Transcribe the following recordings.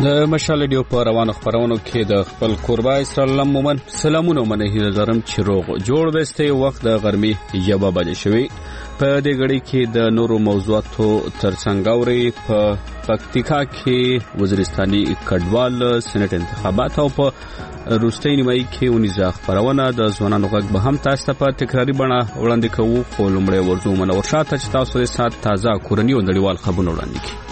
د مشال ډیو په روانو خبرونو کې د خپل قربا اسلام مومن سلامونه منه نظرم چې روغ جوړ وسته وخت د غرمې یوه بجې شوی په دې غړي کې د نورو موضوعاتو ترڅنګ اوري په پکتیکا کې وزیرستاني کډوال سېنات انتخابات او په روستۍ نیمایي کې ونیزه خبرونه د ځوانانو غږ به هم تاسو په تکراری بڼه وړاندې کوو خو لومړی ورځو منور شاته چې تاسو د سات تازه کورنی او نړیوال خبرونه وړاندې کړئ.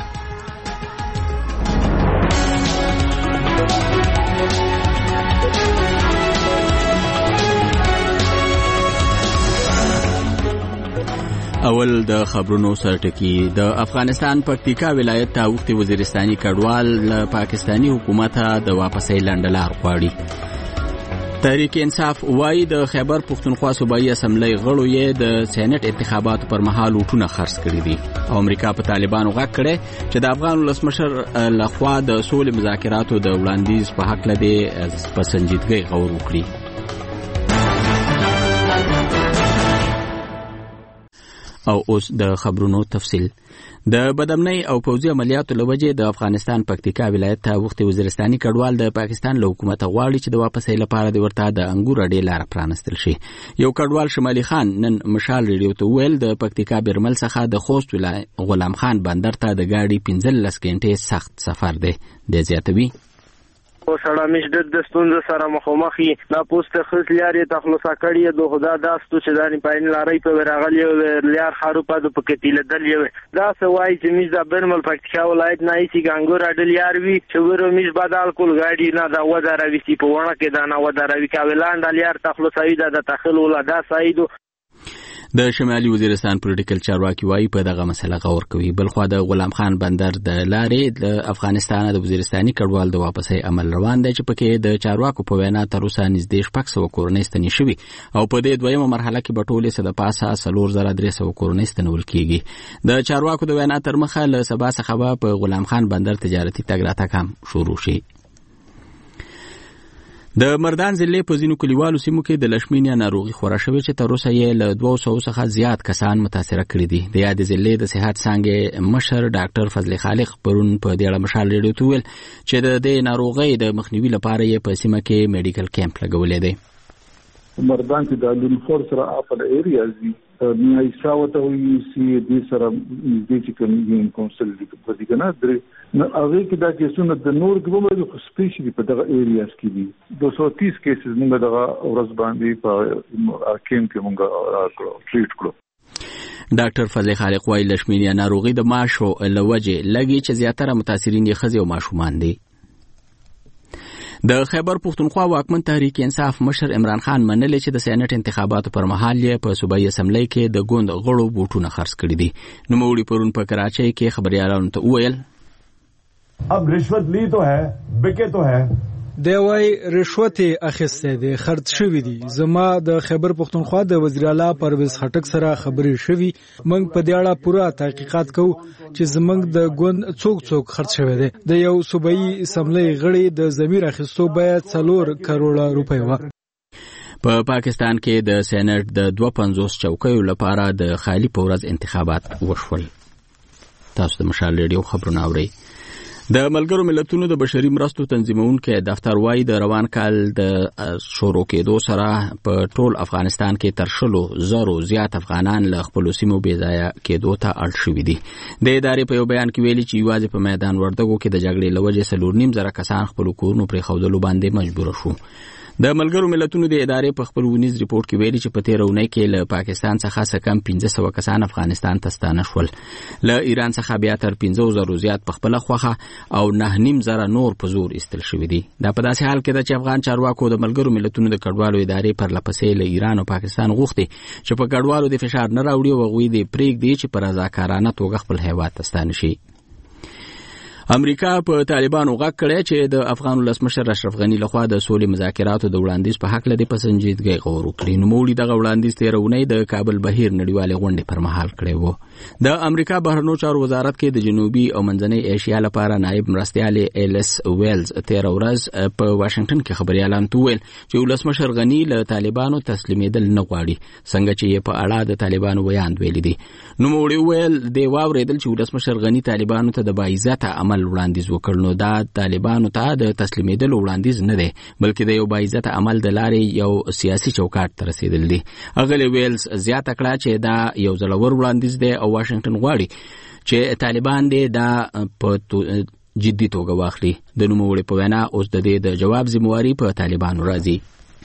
اول د خبرونو سرټکی د افغانستان پکتیکا ولایت ته وختي وزیرستاني کډوال له پاکستاني حکومت د واپسې لنډلار غواړي. تحریک انصاف وايي د خیبر پښتونخوا صوبایي اسمبلی غړو یې د سېنات انتخاباتو پر مهال وټونه خرڅ کړي دي او امریکا په طالبانو غږ کړي چې د افغان ولسمشر لخوا د سولې مذاکراتو د وړاندیز په حق لدی په سنجیدګۍ غور وکړي. او اوس د خبرونو تفصیل. د بدامنۍ او پوځي عملیاتو لوجې د افغانستان پکتیکا ولایت ته وختي وزیرستاني کډوال د پاکستان له حکومت غواړي چې د واپسې لپاره د ورته د انګور اډې لار پرانستل شي. یو کډوال شمالي خان نن مشال ریډیو ته ویل د پکتیکا بیرمل څخه د خوست ولایت غلام خان بندر ته د گاډي 15 غنټې سخت سفر دی. د زیاتوي او سړی مشدد د ستونزو سره مخامخي دا پوسټ خص لارې تخلص کړی د خدا داستو چې دانی پاین لارې په ورغلی لار خروپه د پکتیله دل یو دا سوای چې میز د برمل پکتیکا ولایت نه ایسی ګنګور اډل یار وی چې ورو میز بدل کول غاډي نه دا وداروي چې په ونه کې دا نه وداروي کاولاند لار تخلصوي د تخل ولا سایدو. د شمالي وزیرستان پولیټیکل چارواکي وايي په دغه مسله غور کوي. بلخوا د غلام خان بندر د لارې د افغانستان د وزیرستاني کډوال د واپسې عمل روان دی چې پکې د چارواکو په وینا تر اوسه نږدې 600 کورنۍ ستنې شوي او په دې دویمه مرحله کې به ټولې څه د پاسه 4300 کورنۍ ستنول کیږي. د چارواکو د وینا تر مخه له سبا څخه په غلام خان بندر تجارتي تګ راتګ هم شروع شي. د مردان ضلع په ځینو کلیوالو سیمو کې د لشمینیا ناروغي خوره شوې چې تر اوسه یې له 200 څخه زیات کسان متاثره کړي دي. د یاد ضلع د صحت څانګې مشر ډاکټر فضل خالق پرون په دې اړه مشال ریډیو ته ویل چې د دې ناروغۍ د مخنیوي لپاره یې په سیمه کې میډیکل کیمپ لګولې دی. مردان کې د لونفور سره اپل ایریاز دي نه ایساوته وي سي دي سره د چې کوم کونسل دي په دې کنه درې نو هغه کې دا کیسونه د نور کومه د سپیشلی په دغه ایریاز کې دي 230 کیسز موږ دغه ورځ باندې په کیم کې موږ ټریټ کړو. ډاکټر فضل خالق وايي لشمینیا ناروغي د ماشو لوجه لګي چې زیاتره متاثرین یې ښځې او ماشومان دي. د خیبر پښتونخوا واکمن تحریک انصاف مشر عمران خان منل چې د سېنات انتخاباتو پر مهال یې په صوبایي اسمبلی کې د ګوند غړو بوټونه خرڅ کړي دي. نوموړي پرون په کراچۍ کې خبريالانو ته وویل اب رشوت لی تو ہے بکے تو ہے دی وای رشوت اخیسته دي خرڅ شوی دي. زما د خیبر پښتونخوا د وزیر اعلی پرویز خټک سره خبرې شوی موږ په دې اړه پوره تحقیقات کوو چې زمنګ د ګوند څوک خرڅ شوی دی. د یو صوبایي اسمبلی غړي د ضمیر اخیستو باید 4 کروڑه روپۍ و. په پاکستان کې د سېنات د 250 چوکیو لپاره د خالی پورز انتخابات وشول. تاسو د مشال ریډیو خبرونه اورئ. د ملګرو ملتونو د بشري مرستو تنظیمونکو دفتر وايي د روان کال د شروع کېدو سره په ټول افغانستان کې تر 100,000 زیات افغانان له خپل سیمو بې ځایه کېدو ته اړ شوي دي. د ادارې په یو بیان کې ویلي چې یوازې په میدان وردګو کې د جګړې له وجې 4.5 کسان خپل کورونو پرېښودلو باندې مجبور شو. د ملګرو ملتونو د ادارې په خپل ونیز ریپورت کې ویلي چې په تیر اونۍ کې له پاکستان څخه سکم 1500 کسان افغانستان ته ستانه شول. له ایران څخه بیا تر 50,000 زیات په خپل خوخه او 9.5 نور په زور استل شوی دي. دا په داسې حال کې ده چې افغان چارواکو د ملګرو ملتونو د کډوالو ادارې پر لپسې له ایران او پاکستان غوښتي چې په کډوالو د فشار نه راوړي او غوي د پریږدي چې پر رضاکارانه توګه خپل هیواد ته ستانه شي. امریکا په طالبانو غږ کړی چې د افغان ولسمشر اشرف غنی لخوا د سولې مذاکراتو د وړاندیز په حق لدی په سنجیدګۍ غور وکړي. نوموړي دغه وړاندیز تیرونی د کابل بهیر نړیوالې غونډې پر مهال کړی و. د امریکا بهرنیو چارو وزارت کې د جنوبي او منځنۍ ایشیا لپاره نائب مرستیال ایلس ویلز تیر ورځ په واشنگټن کې خبريالانو ته ویل چې ولسمشر غنی له طالبانو تسلیمېدل نه غواړي څنګه چې په اړه د طالبانو بیان ویلي دي. نوموړي ویل د واوریدل چې ولسمشر غنی طالبانو ته د باعزته عمل وړاندیز وکړ. نو دا طالبانو ته د تسلیمېدلو وړاندیز نه دی بلکې د یو باعزته عمل د لارې یو سیاسي چوکاټ ته رسیدل دي. اغلی ویلز زیاته کړه چې دا یو ځلور وړاندیز دی او واشنگټن غواړي چې طالبان دې دا په جدي توګه واخلي. د نوموړي په وینا اوس د دې د جواب ذمہواری په طالبانو راځي.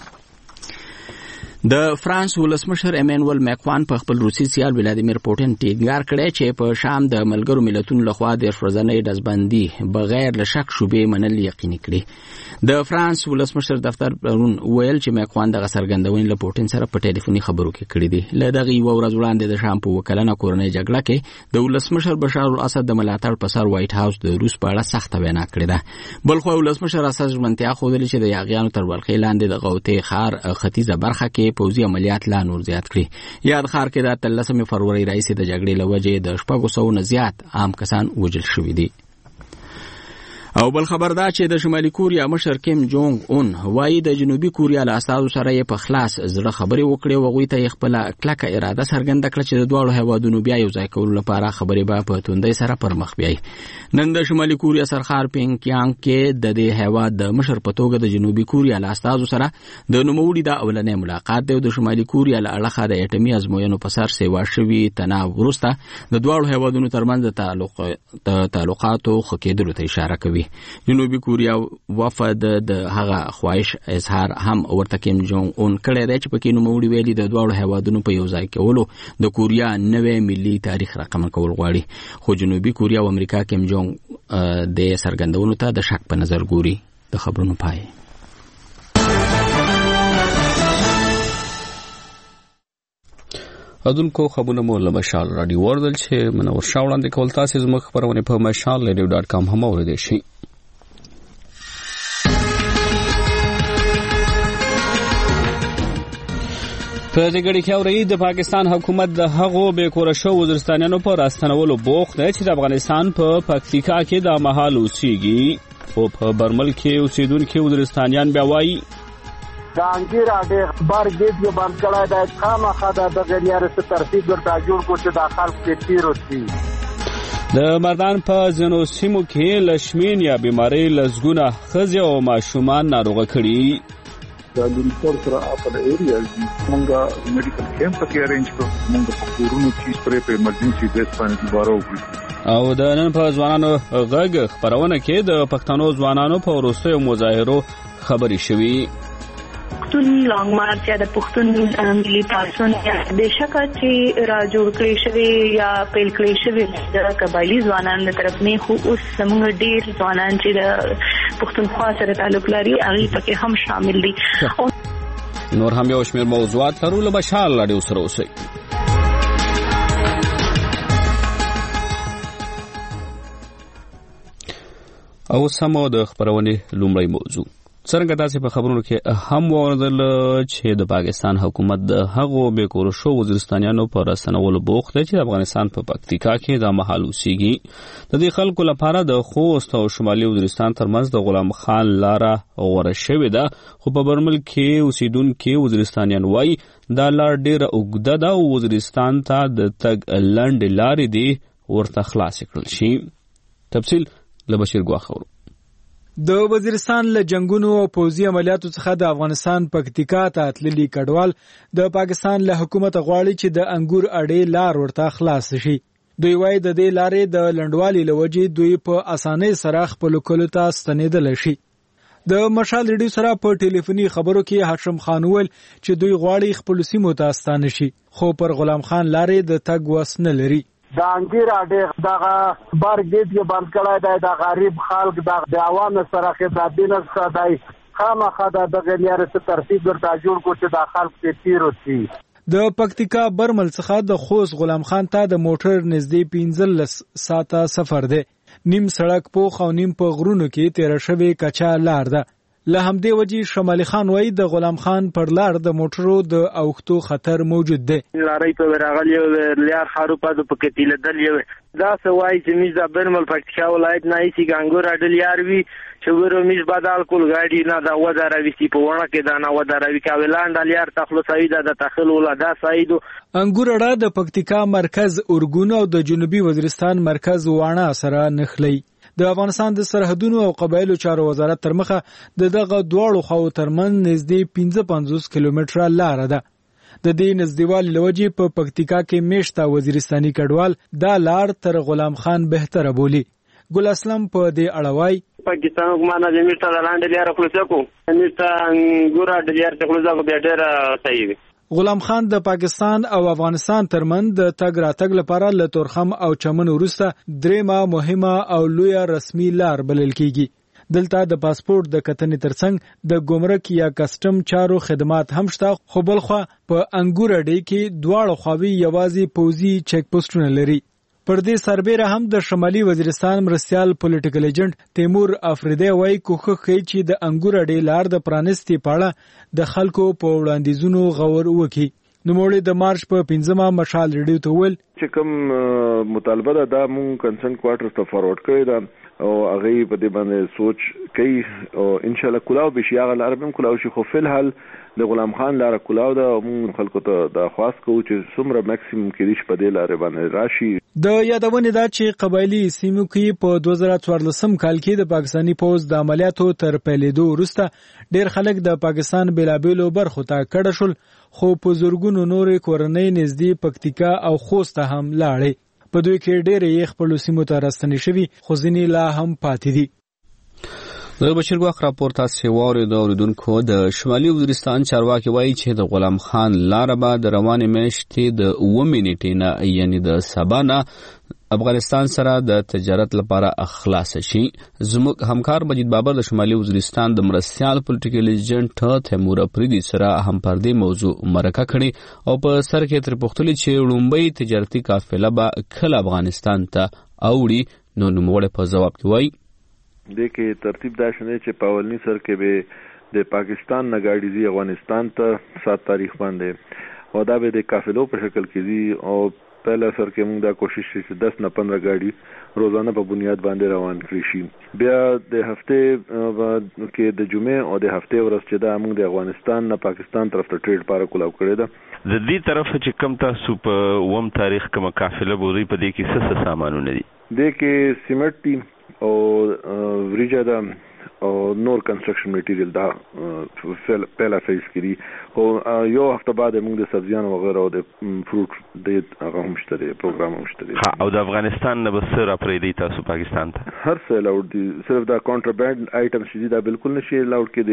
د فرانس ولسمشر ایمانوئل ماکرون په خپل روسي سیال ولادیمیر پوتین ټینګار کړی چې په شام د ملګرو ملتونو لخوا د ورځنۍ ډزبندي بغیر له شک شوبې منل یقیني کړي. د فرانس ولسمشر دفتر پرون ویل چې ماکرون د غسرګندونې له پوتین سره په ټلیفوني خبرو کې کړي دي. له دغه یو ورځ وړاندې د شام په وکلنه کورنۍ جګړه کې د ولسمشر بشار الاسد د ملاتړ په سر وایټ هاوس د روس په اړه سخت وینا کړې ده. بلخو ولسمشر اساس ژمنتیا خوده چې د یاغیانو تر ولخې لاندې د غوطې خار ختیځه برخه کې پوځي عملیات لا نور زیات کړي. یاد خار کې د 13 فروری راځي د جګړې لوجې د 600 نه زیات عام کسان وژل شوي دي. او بل خبر دا چې د شمالي کوریا مشر کیم جونګ اون وایي د جنوبي کوریا له استازو سره یې په خلاص زړه خبرې وکړې او هغوی ته یې خپله کلکه اراده څرګنده کړه چې د دواړو هیوادونو بیا یو ځای کولو لپاره خبرې به په توندۍ سره پر مخ بیایي. نن د شمالي کوریا سرخار پینګ یانګ کې د دې هیواد د مشر په توګه د جنوبي کوریا له استازو سره د نوموړي د اولنۍ ملاقات دی او د شمالي کوریا له اړخه د اټومي ازموینو په سر سیوا شوي تناو وروسته د دواړو هیوادونو ترمنځ د تعلقاتو ښه کېدلو ته اشاره کوي. جنوبي کوریا وفد د هغه خواهش اظهار هم ورته کیم جونګ اون کړی دی چې پکې نوموړي ویلي د دواړو هیوادونو په یو ځای کولو د کوریا نوی ملي تاریخ رقم کول غواړي. خو جنوبي کوریا او امریکا کیم جونګ د څرګندونو ته د شک په نظر ګوري. د خبرونو پای. اذن کو خبرونه مو له مشال رادیو وردل چې منور شاوړاندې کول تاسو زموږ خبرونه په mashal.com هم اوریدئ شئ. په دې غړي کې اوري د پاکستان حکومت د هغو به کور شو وزیرستانیانو پر راستنولو بوخت دی چې د افغانستان په پکتیکا کې د محل اوسېږي او په برمل کې اوسېدونکو وزیرستانیان بیا وایي د انګیر اډه خبر گیټ یو باندې کړه د خامخا د غلیار څخه ترتیب ورته جوړ کو چې د خلک کې تیر وسی. د مردان په ځینو سیمو کې لشمین یا بیماری لزګونه خزي او ماشومان ناروغه کړي. د لونفور سره خپل ایریا موږ میډیکل کیمپ کې ارینج کړو. موږ په کورونو کې سپری په ایمرجنسي بیس باندې دوباره وکړو. او د نن په ځوانانو غږ خبرونه کې د پښتنو ځوانانو په وروستیو مظاهرو خبري شوي. پښتون لانګ مارچ یا د پښتون ملي پاسون د شکه چې را جوړ کړی شوی یا پیل کړی شوی د قبایلی ځوانانو له طرف نه خو اوس زموږ ډیر ځوانان چې د پښتونخوا سره تعلق لري هغه پکې هم شامل دي. نور هم یو شمېر موضوعات لرو له مشال رادیو سره اوسئ. او سمو د خبرونې لومړی موضوع څنګه تاسو په خبرونو کې هم وردل چې د پاکستان حکومت د هغو به کور شو وزیرستانیانو پر راستنولو بوخت دی چې د افغانستان په پکتیکا کې د محل اوسېږي. د دې خلکو لپاره د خوست او شمالي وزیرستان ترمنځ د غلام خان لاره غوره شوې ده خو په برمل کې اوسېدونکو وزیرستانیان وایي دا لار ډېره اوږده ده او وزیرستان ته د تګ لنډې لارې دي ورته خلاصې کړل شي. تفصیل له بشیر ګواخورو. د وزیرستان له جنگونو او پوځي عملیاتو څخه د افغانستان پکتیکا ته تللي کډوال د پاکستان له حکومت غواړي چې د انګور اډې لار ورته خلاص شي. دوی وايي د دې لارې د لنډوالي لوجې دوی په اسانۍ سره خپل کلو ته ستنېدل شي. د مشال ریډیو سره په ټلیفوني خبرو کې هاشم خان ویل چې دوی غواړي خپل سیمو ته ستانه شي خو پر غلام خان لارې د تګ وس نه لري. د انګیر اډه دغه بار گیټ یو باندې کړه د غریب خلک د عوام سره خدمت نه ښه خامخا د غلیار څخه ترتیب ورته جوړ کو چې د خلک کې تیر وسی. د پکتیکا برمل څخه د خوست غلام خان ته د موټر نږدې 15 ساعته سفر دی. نیم سړک پوخ او نیم په غرونو کې تیر شوی کچا لار ده. له همدې وجې شمالي خان وایي د غلام خان پر لار د موټرو د اوښتو خطر موجود دی. لارې په راغلی لیار خاروپا د پکې تلدل یو دا سوای چې میز د برمل پکتیکا ولایت نه ایسي ګنګور اډل یار وی چې ورو میز بدل کول غاډي نه دا وداروي سی په ونه کې دا نه وداروي کاولاند لیار تخلصوي د تخل ولاده سایدو. انګور اډه د پکتیکا مرکز اورګون او د جنوبي وزیرستان مرکز وانه سره نخلی. د افغانستان د سرحدونو او قبایلو چارو وزارت تر مخه دغه دواړو خواو ترمن نږدې 55 کیلومتره لار ده. د دې نږدېوالي لوجې په پکتیکا کې میشته وزیرستاني کډوال دا لار تر غلام خان بهتره بولی. ګل اسلم په دې اړه وایي پاکستان حکومت د میشته د لاندې لار خلاص کو میشته ګورا د لار خلاص کو به ډېر صحیح وي. غلام خان د پاکستان او افغانستان ترمن د تګ راتګ لپاره له تورخم او چمن وروسته دریمه مهمه او لویه رسمي لار بلل کیږي. دلته د پاسپورت د کتنې ترڅنګ د ګمرک یا کسټم چارو خدمات هم شته، خو بلخوا په انګور اډې کې دواړو خواوې یوازې پوزي چیک پوسټونه لري. پر دې سربېره هم د شمالي وزیرستان مرستیال پولیټیکل ایجنټ تیمور افریدی وایي کوښښ کوي چې د انګور اډې لار د پرانستي پاړه د خلکو په وړاندیزونو غور وکړي. نوموړي د مارچ په 15مه مشال ریډیو ته ویل چې کوم مطالبه ده مونږ کنسرن کوارټرز ته فارورډ کړی ده او هغه په دې باندې سوچ کوي او ان شاء الله کلاو به شي هغه لار به کلاو شي. خو فلحال د غلام خان لار کلاو ده او مونږ خلکو ته د خواست کوو چې څومره ماکسیمم کې دې په دې لار باندې راشي. د یادونې دا چې قبایلی سیمو کې په 2014 کال کې د پاکستانی پوز د عملیاتو تر پیلېدو وروسته ډېر خلک د پاکستان بېلابېلو برخو ته کډه شول، خو په زورګونو نورې کورنۍ نږدې پکتیکا او خوست هم لاړې. په دوی کې ډېرې یې خپلو سیمو ته راستنې شوي، خو ځینې لا هم پاتې دي. د بشیرګواخ راپور تاسو واورید اوریدونکو. د شمالي وزیرستان چارواکي وایي چې د غلام خان لار به د روانې میاشتې د 9 نیټې نه یعنی د سبا نه افغانستان سره د تجارت لپاره اخلاص شي. زموږ همکار مجید بابر د شمالي وزیرستان د مرستیال پولیټیکل ایجنټ تیمور افریدی سره هم پر دې موضوع مرکه کړې او په سر کې تر پوښتنې چې لومبۍ تجارتي قافله به کله افغانستان ته اوړي. نو نوموړی په ځواب کې وایي د کې ترتیب دا شنه چې په اولنی سر کې به د پاکستان نه گاډي زی افغانستان ته 7 تاریخ باندې او دا به د قافلو په شکل کې دي او پهلا سر کې موږ دا کوشش کوي چې 10 نه 15 گاډي روزانه په بنیاد باندې روان کړي شي. بیا د هفته کې د جمعې او د هفته ورځ چې دا موږ د افغانستان نه پاکستان طرف ته ټریډ لپاره کولاو کړی ده. د دې طرف چې کم تاسو په 1 تاریخ کوم قافله بوري په دې کې څه سامانونه دي؟ د کې سیمنټ دي او وریجا ده او نور کنسټرکشن میټیریل دا پهلا فیز کړي او یو هفته بعد موږ د سبزیانو وغیرہ او د فروټ د هغه هم شته پروګرام هم شته. او د افغانستان نه بس را پرې دی تاسو پاکستان ته هر څه لاوډ دي، صرف دا کانټراباند آیټم شې دا بالکل نشي لاوډ کې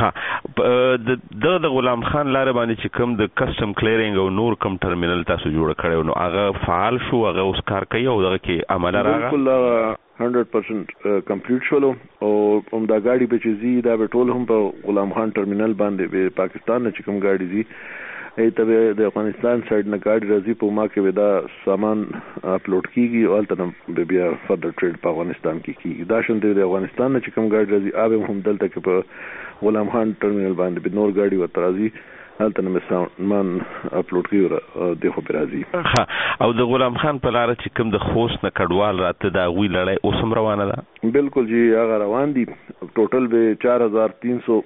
دي. د غلام خان لار باندې چې کوم د کسٹم کلیرینګ او نور کوم ټرمینل تاسو جوړ کړو نو هغه فعال شو، هغه اوس کار کوي او دغه کې عمل راغی بالکل 100% کمپلیټ شولو او هم دا گاډي به چې زی دا به ټول هم په غلام خان ټرمینل باندې به پاکستان نه چې کوم گاډي زی ایته د افغانستان سایډ نه گاډي راځي په ما کې به دا سامان اپلوډ کیږي او البته به بیا فردر ټریډ په افغانستان کې کیږي. دا شنه د افغانستان نه چې کوم گاډي راځي اوبه هم دلته کې په غلام خان ټرمینل باندې به نور گاډي وته راځي هلته نو سامان اپلوډ کیږي د خو راځي. او د غلام خان په لار چې کوم د خوست نه کډوال راته دا غوي لړۍ اوسم روانه ده؟ بالکل جی هغه روان دي. ټوټل به 4300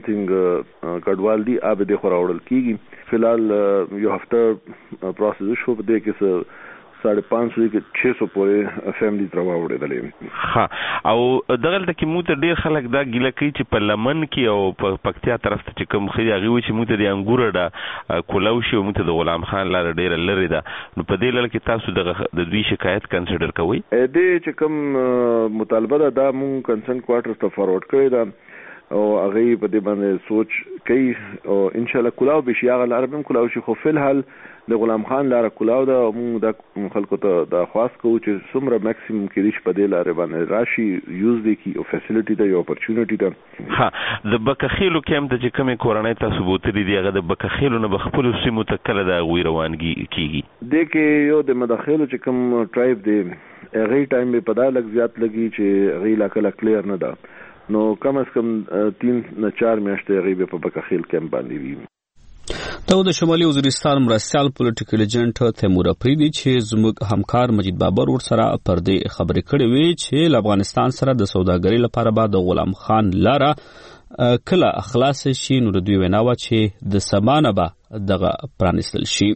سمثینګ کډوال دي اب د خو راوړل کیږي. فلحال یو هفته پروسس شو په دې کې 550 کې 600 پورې فیملی تراوړې دلې. او دغه کې موږ ته ډیر خلک دا ګیله کوي چې په لمن کې او په پکتیا طرف ته چې کوم خري هغه وي چې موږ ته د انګور دا کولاو شي او موږ ته د غلام خان لار ډیر لري ده. نو په دې لړ کې تاسو د دوی شکایت کنسیډر کوئ؟ دې چې کوم مطالبه ده دا موږ کنسرن کوارټرز ته فارورډ کړی ده او هغه په دې باندې سوچ کوي او ان شاء الله کلاو به شي هغه لار به کلاو شي. خو فلحال د غلام خان لار کلاو ده او موږ د خلکو ته د خواست کوو چې څومره ماکسیمم کې ریش په دې لار باندې راشي یوز دي کی او فیسیلیټی ده یو اپورچونټی ده. د بکخیلو کې هم د کومې کورنۍ تاسو بوتري دی هغه د بکخیلو نه بخپل سیمو ته کله دا غوي روانګي کیږي؟ د کې یو د مداخلو چې کوم ټرایب دی هغه ټایم به پدا لګ زیات لګي چې هغه لا کله کلیر نه ده نو کم از کم 3 نه 4 میاشتې غیبه په بکخیل کمپ باندې وي. دا د شمالي وزیرستان مرستیال پولیټیکل ایجنټ تیمور افریدی چې زموږ همکار مجید بابر ور سره پر دې خبرې کړې وي چې له افغانستان سره د سوداګرۍ لپاره به د غلام خان لاره کله اخلاص شي. نو دوی ویناوه چې د سبانه به دغه پرانیستل شي.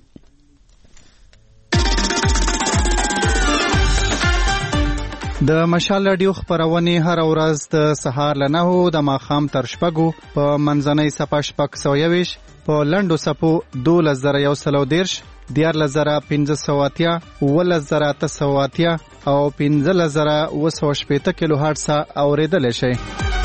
د مشال رادیو خبرونه هر ورځ د سهار له 9 د ماښام تر 6 په منځنۍ صفه 6:20 په لنډو صفو 2110 14580 11880 او 15080 کیلو هرتز اوریدل شي.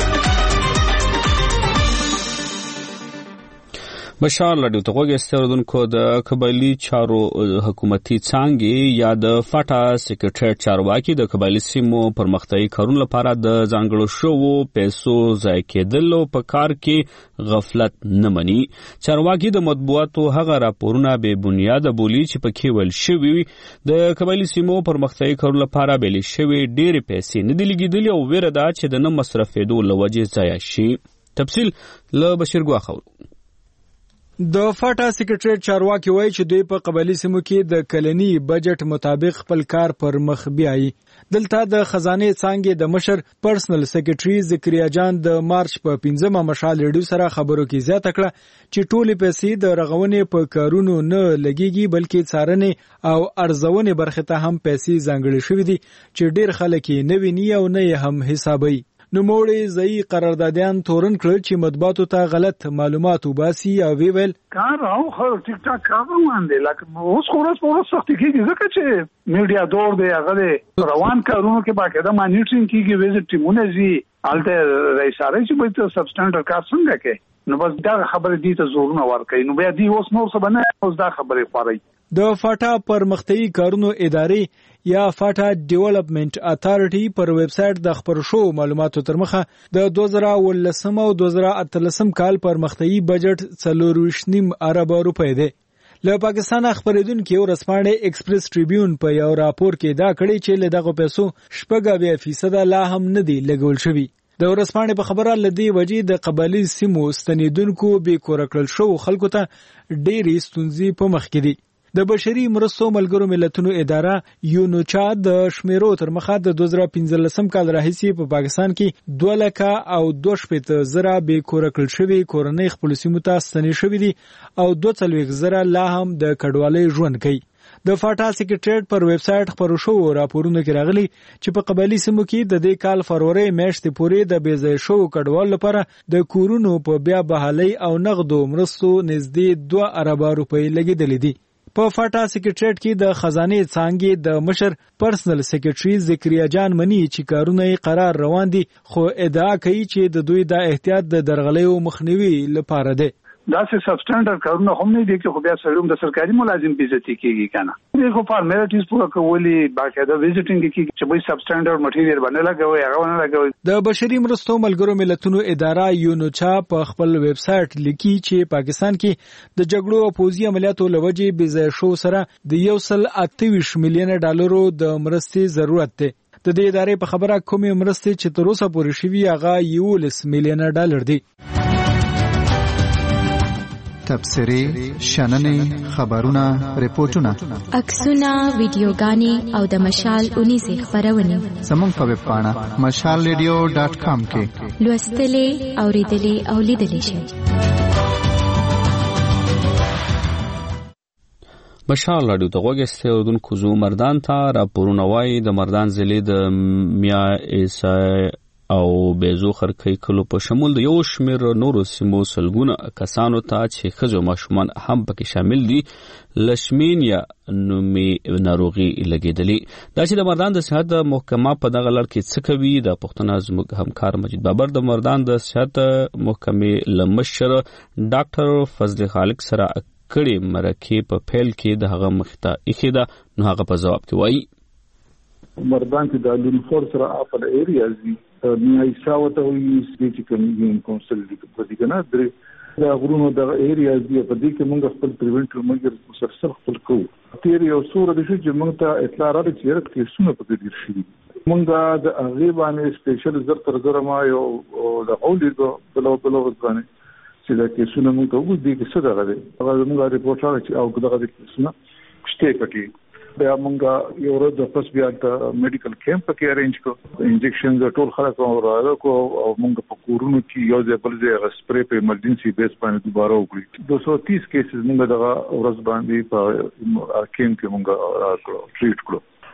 بشار لډیو ته وګورئ ستوردونکو د قبایلی چارو حکومتي څانګې یا د فاټا سیکریټریټ چارواکي د قبایلی سیمو پرمختیايي کارونو لپاره د ځانګړو شوو پیسو ضایع کېدل په کار کې غفلت نه مني. چارواکي د مطبوعاتو هغه راپورونه به بنیاد بولی چې پکې ویل شوی د قبایلی سیمو پرمختیايي کارونو لپاره بلی شوی ډېرې پیسې نه دي لګیدلې او ویره ده چې د نه مصرفېدو لوجې ضایع شي. تفصیل له بشیر ګواخو. د فاټا سیکریټریټ چارواکي وایي چې دوی په قبایلی سیمو کې د کلنی بجټ مطابق خپل کار پر مخ بیایي. دلته د خزانه څانګې د مشر پرسنل سیکریټري ذکریا جان د مارچ په 15 مشال ریډیو سره خبرو کې زیاته کړه چې ټولې پیسې د رغونې په کارونو نه لګيږي بلکې څارنې او ارزونې برخه ته هم پیسې ځانګړې شوې دي چې ډېر خلک یې نه ویني او نه هم حسابي. نو موړي ځای قراردادیان تورن کړ چې مطبوعاتو ته غلط معلومات وباسي او ویل کار او خو ټیک ټاک کار روان دي لکه اوس خو سخت کیږي ځکه چې میډیا دور دی هغه روان کارونو کې باقاعده مانیټرینګ کیږي ویزټ ټیمونه زی الته رئیساره چې به سبسټانډرډ کار څنګه کوي نو بس دا خبره دي ته زور نه ورکړي نو بیا دی اوس نور څه بنه اوس دا خبره خوري. د فاټا پرمختیايي کارونو ادارې یا فاټا ډیولپمنٹ اتارټي پر ویب سټ د خبر شو معلوماتو تر مخه د 2019 او 2013 کال پرمختیايي بجټ 4.9 ارب روپۍ دی. له پاکستان خبرېدونکو ورسپانډه ایکسپریس ټریبیون په یو راپور کې دا کړی چې له دغه پیسو 90% لا هم نه دی لګول شوی. د ورسپانډه په خبره لدی وجې د قبایلی سیمو ستنیدونکو به کورکل شو خلکو ته ډېری ستونزې په مخ کې دي. د بشري مرستو ملګرو ملتونو اداره یونوچا د شمیرو تر مخه د 2015 کال راهیسې په پاکستان کې 2,02,000 به کورکل شوی کورنۍ خپل سیمو ته ستنې شوې دي او 2,000 لا هم د کډوالۍ ژوند کوي. د فاټا سیکریټریټ پر ویب سټ خبرو شو راپورونه کې راغلي چې په قبایلی سیمو کې د دې کال فروری میاشتې پورې د بیځای شو کډوال لپاره د کورونو په بیا بحالي او نغدو مرستو نږدې 2 ارب روپۍ لګیدلې دي. په فاټا سیکریټریټ کې د خزانه څانګې د مشر پرسنل سیکریټري ذکریا جان منی چې کارونه قرار روان دي خو ادعا کوي چې د دوی د احتیاط د درغلیو مخنیوي لپاره ده. دا څه سبسټانډرډ کارونه هم نه دي چې خو بیا سړیوم د سرکاري ملازم بیزتی کیږي کنه دغه فارمیلټیز پوره کولی باقاعده ویزټینګ کیږي چې به سبسټانډرډ مټیریل باندې لګوي هغه نه لګوي. د بشري مرستو ملګرو ملتونو اداره یونوچا په خپل ویب سټ لیکي چې پاکستان کې د جګړو او پوځي عملیاتو لوجې بځای شو سره د 128 میلیون ډالرو د مرستې ضرورت ده. د دې ادارې په خبره کومې مرستې چې تر اوسه پورې شوي هغه 11 میلیون ډالر دي. تبصرې شننې خبرونه ریپورتونه عکسونه ویډیوګانې او د مشال 19 خبرونه زموږ په ویب پاڼه mashalradio.com کې لوستلې اوریدلې او لیدلې شئ. مشال رادیو ته وګورئ ستوردونکو زو مردان ته راپورونه وایي د مردان ضلع د میا ایسا او بیزو خرکې کلو په شمول د یو شمیر نورو سیمو سلګونه کسانو ته چې ښځو ماشومان هم پکې شامل دي لشمین یا نومي ناروغي لګېدلې. دا چې د مردان د صحت محکمه په دغه لړ کې څه کوي د پښتون زموږ همکار مجید بابر د مردان د صحت محکمې لمشر ډاکټر فضل خالق سره کړي مرکه په فیل کې د هغه مخته اخیدا نو هغه په جواب کې وایي مردان کې د لونفور سره افل ایریاز دي نیای ساوته وي چې کوم کونسل دي په دې کنه درې دا غرونو د ایریاز دی په دې کې موږ خپل پریونټر موږ مسلسل خپل کوو. تیر یو سور د شي چې موږ ته اطلاع راځي چې کې سونه په دې شي موږ د هغه باندې سپیشل زر تر زر ما یو د اولید بلو ځانه چې دا کې سونه موږ ته وګورئ چې څه ده هغه موږ ریپورت راځي او دغه کې سونه شته پکې بیا موږ یو ورځ د پس بیا د میډیکل کیمپ کې ارینج کو انجکشنز ټول خلک راځو کو او موږ په کورونو کې یو ځای بل ځای سپری په ایمرجنسي بیس باندې دوباره وکړي 230 کیسز موږ دغه ورځ باندې په کیمپ کې موږ ټریټ کړو.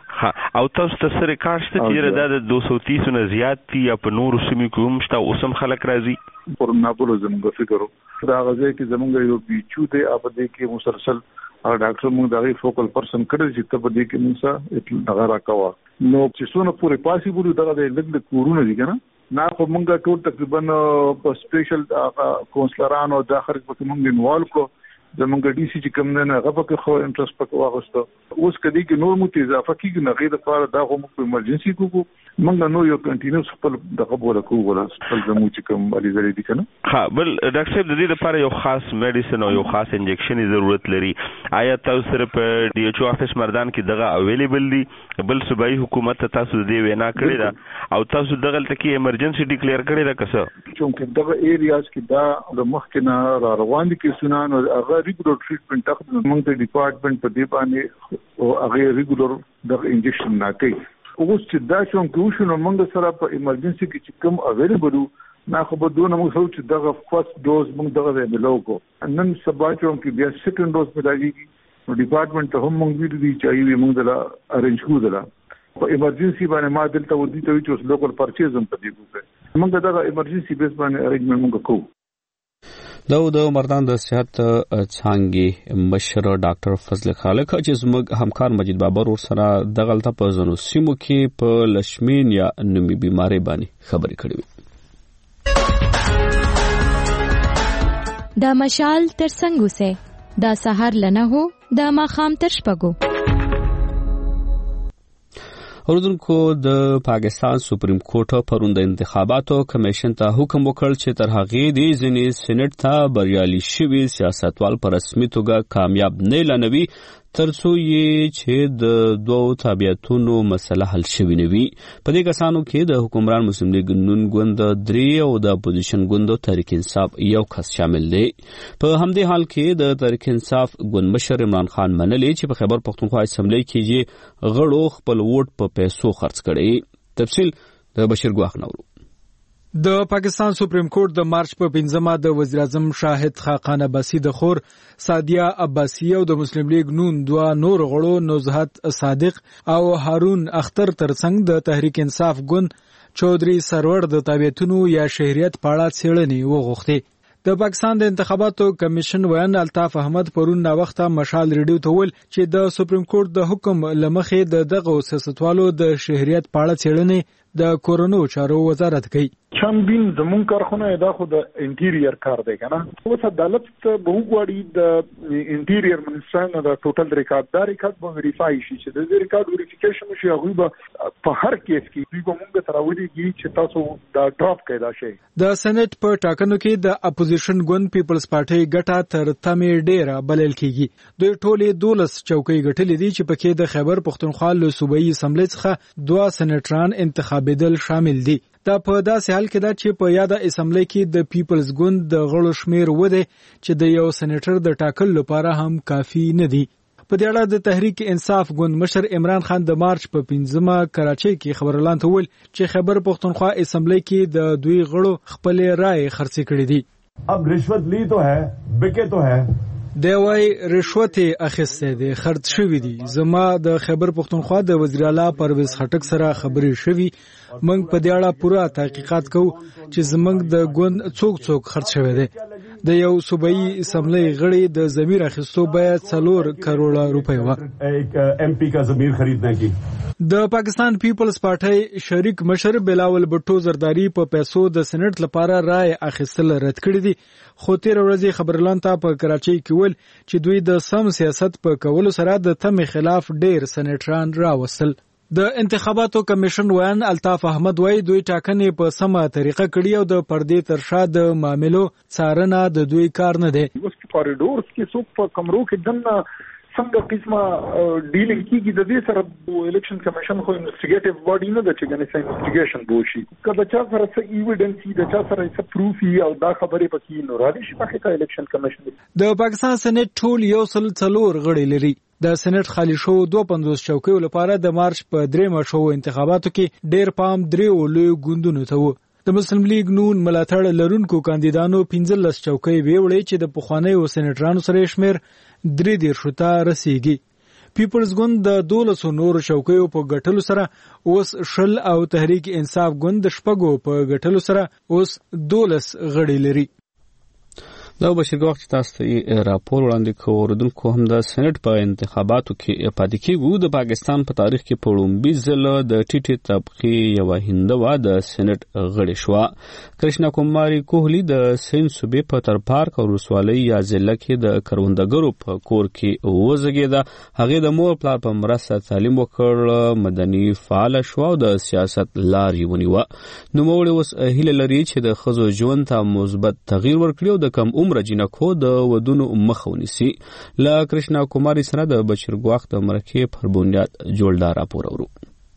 ها او تاسو ته سره کارشته چې د 230 نه زیات دي په نور سیمو کې هم شته اوسم خلک راځي پر ناپولو زموږ فکرو دا غځي کې زموږ یو بیچو دی په دې کې مسلسل ډاکټر موږ دغه فوکل پرسن کړی چې ته په دې کې موږ سره دغه راکوا نو چې څونه پوره پاسیبل دغه د لګ کورونه دي کنه نه خو موږ ټول تقریبا په سپیشل کونسلرانو د اخر په موږ انوالو کو زمونږ ډي سي چې کوم نه هغه په خو انټرست پک واغسته اوس کدي کې نور مو ته اضافه کیږي نه غیر لپاره دا هم په ایمرجنسي کو موږ نو یو کنټینیوس خپل دغه بوله کو ولا خپل زمو چې کوم علي زری دي کنه ها بل ډاکټر صاحب د دې لپاره یو خاص میډیسن او یو خاص انجکشن ضرورت لري آیا تاسو سره په ډي ایچ او افیس مردان کې دغه اویلیبل دي بل صوبایي حکومت تاسو دې وینا کړی دا او تاسو دغه تلکی ایمرجنسي ډیکلیئر کړی دا کسه چې دغه ایریاز کې دا د مخکنه را روان دي کې سنان او هغه ریګولر ټریټمنټ تخت موږ د ډپارټمنټ په دې باندې او هغه ریګولر د انجکشن نه کوي اوس چې دا شوم کې شنو موږ سره په ایمرجنسي کې چې کوم اویلیبل نه خو به دونه موږ سوچ دغه فرست ډوز موږ دغه ملو کو نن سبا چې بیا سیکنډ ډوز ملایږي نو ډپارټمنټ ته هم موږ دې چایي موږ دلا ارنج کو دلا په ایمرجنسي باندې ما دلته ودی ته چې لوکل پرچیز هم پدې کوو موږ دغه ایمرجنسي بیس باندې ارنجمنت موږ کوو د مردان د صحت څانګې مشر ډاکټر فضل خالق چې زموږ همکار مجید بابر ور سره دغلطه په زنو سیمو کې په لشمین یا نومي بيماري باندې خبرې کړې وي د مشال تر څنګه سه د سحر لنه هو د ماخام تر شپګو اوردونکو د پاکستان سپریم کورټ پرون د انتخاباتو کمیشن ته حکم وکړ چې تر هغې د ځینې سېنات ته بریالي شوي سیاستوال په رسمي توګه کامیاب نه اعلانوي ترڅو یې چې د دوو تابعیتونو مسله حل شوي نه وي په دې کسانو کې د حکمران مسلم لیگ نون ګوند درې او د اپوزیشن ګوند تحریک انصاف یو کس شامل دی په همدې حال کې د تحریک انصاف ګوند مشر عمران خان منلي چې په خیبر پختونخوا اسمبلی کې غړو خپل ووټ په پیسو خرڅ کړي تفصیل د بشیر ګواخ نورو د پاکستان سپریم کورټ د مارچ په 15مه د وزیر اعظم شاهد خاقان عباسی د خور سادیه عباسی او د مسلم لیگ نون دوه نور غړو نوزهت صادق او هارون اختر ترڅنګ د تحریک انصاف ګوند چودري سرور د تابعیتونو یا شهریت پاړه څېړنې وغوښتي د پاکستان د انتخاباتو کمیشن ویان الطاف احمد پرون نا وخته مشال ریډیو ته ویل چې د سپریم کورټ د حکم لمخې دغه سیاستوالو د شهریت پاړه څېړنې د کورونو چارو وزارت کوي چاندین زمون کارخونه دا خو د انټیریئر کار دی کنه اوس عدالت به وګوري د انټیریئر منسټر د ټوټل ریکارډ به ویریفای شي چې د ریکارډ ویریفیکیشن شي هغه به په هر کیس کې دوی موږ سره ودیږي چې تاسو دا ډراپ کړئ دا شي د سېنات په ټاکنو کې د اپوزیشن ګوند پیپلز پارټي ګټه تر تمې ډیره بلل کیږي دوی ټولې 12 چوکۍ ګټلې دي چې پکې د خیبر پختونخوا له صوبایي اسمبلی څخه 2 سېنټران انتخابېدل شامل دي دا په داسې حال کې دا چې په یاده اسمبلی کې د پیپلز ګوند د غړو شمیر وده چې د یو سېنیټر د ټاکل لپاره هم کافي نه دي په دې اړه د تحریک انصاف ګوند مشر عمران خان د مارچ په 15مه کراچۍ کې خبر اعلان وکړ چې خیبر پختونخوا اسمبلی کې د دوی غړو خپل رائے خرڅ کړې دي اب رشوت لی تو ہے بکے تو ہے دی وای رشوت اخیسته دي خرڅ شوی دي زما د خیبر پختونخوا د وزیر اعلی پرویز خټک سره خبرې شوی موږ په دې اړه پوره تحقیقات کوو چې زمنګ د ګوند څوک خرڅ شوی دی د یو صوبایي اسمبلی غړي د ضمیر اخیستو باید 4 کروڑ روپۍ و ایک ایم پی کا ضمیر خریدنے کی د پاکستان پیپلز پارټي شریک مشر بلاول بټو زرداری په پیسو د سېنات لپاره رائے اخیستل رد کړی دي خو تیر ورځې خبرلان ته په کراچۍ کې ول چې دوی د سم سیاست په کولو سره د تمې خلاف ډیر سېنټران راوصل د انتخاباتو کمیشن ویان الطاف احمد وای دوی ټاکنې په سمه طریقه کړی او د پردې تر شا د معاملو څارنه د دوی کار نه دی اوس کوریډورز کې څوک په کمرو کې دنه څنګه قسمه ډیلینګ کیږي د دې سره الیکشن کمیشن خو انویسټیګیټیو باډي نه د چې غنې انویسټیګیشن بوشي کله چې سره څه ایویډنس د چا سره څه پروف او دا خبرې پکې نو راځي چې په الیکشن کمیشن د پاکستان سېنات ټول یو سل څلور غړي لري د سېنات خالی شو 250 چوکیو لپاره د مارچ په 3 شو انتخاباتو کې ډیر پام درې لوی ګوندونو ته و د مسلم لیگ نون ملاتړ لرونکو کاندیدانو 15 چوکۍ ویوړې چې د پخوانیو سېنټرانو سره شمیر 3 ته رسیدي پیپلز ګوند د 12 نور چوکیو په ګټلو سره اوس 10 او تحریک انصاف ګوند د 6 په ګټلو سره اوس 12 غړي لري. دا بشیر وخت تاسو ته راپور وړاندې کوردونکو هم د سېنات په انتخاباتو کې پاتې کېږي. د پاکستان په تاریخ کې په لومړي ځل د ټي طبقې یو هندوا د سېنات غړي شو. کرشنا کوماري کوهلی د سین صوبې په تر پارک او رسوالۍ یا ضلع کې د کروندګرو په کور کې وزګیده. هغه د مور پلار په مرسته تعلیم وکړ، مدني فعال شو او د سیاست لارې ونیوه. نوموړی اوس هیله لري چې د ښځو ژوند ته مثبت تغییر ورکړي او د کم عمر جنکو د ودونو مخه ونیسي. له کرشنا کوماري سره د بشیر ګواخ د مرکې پر بنیاد جوړدار راپور اورو.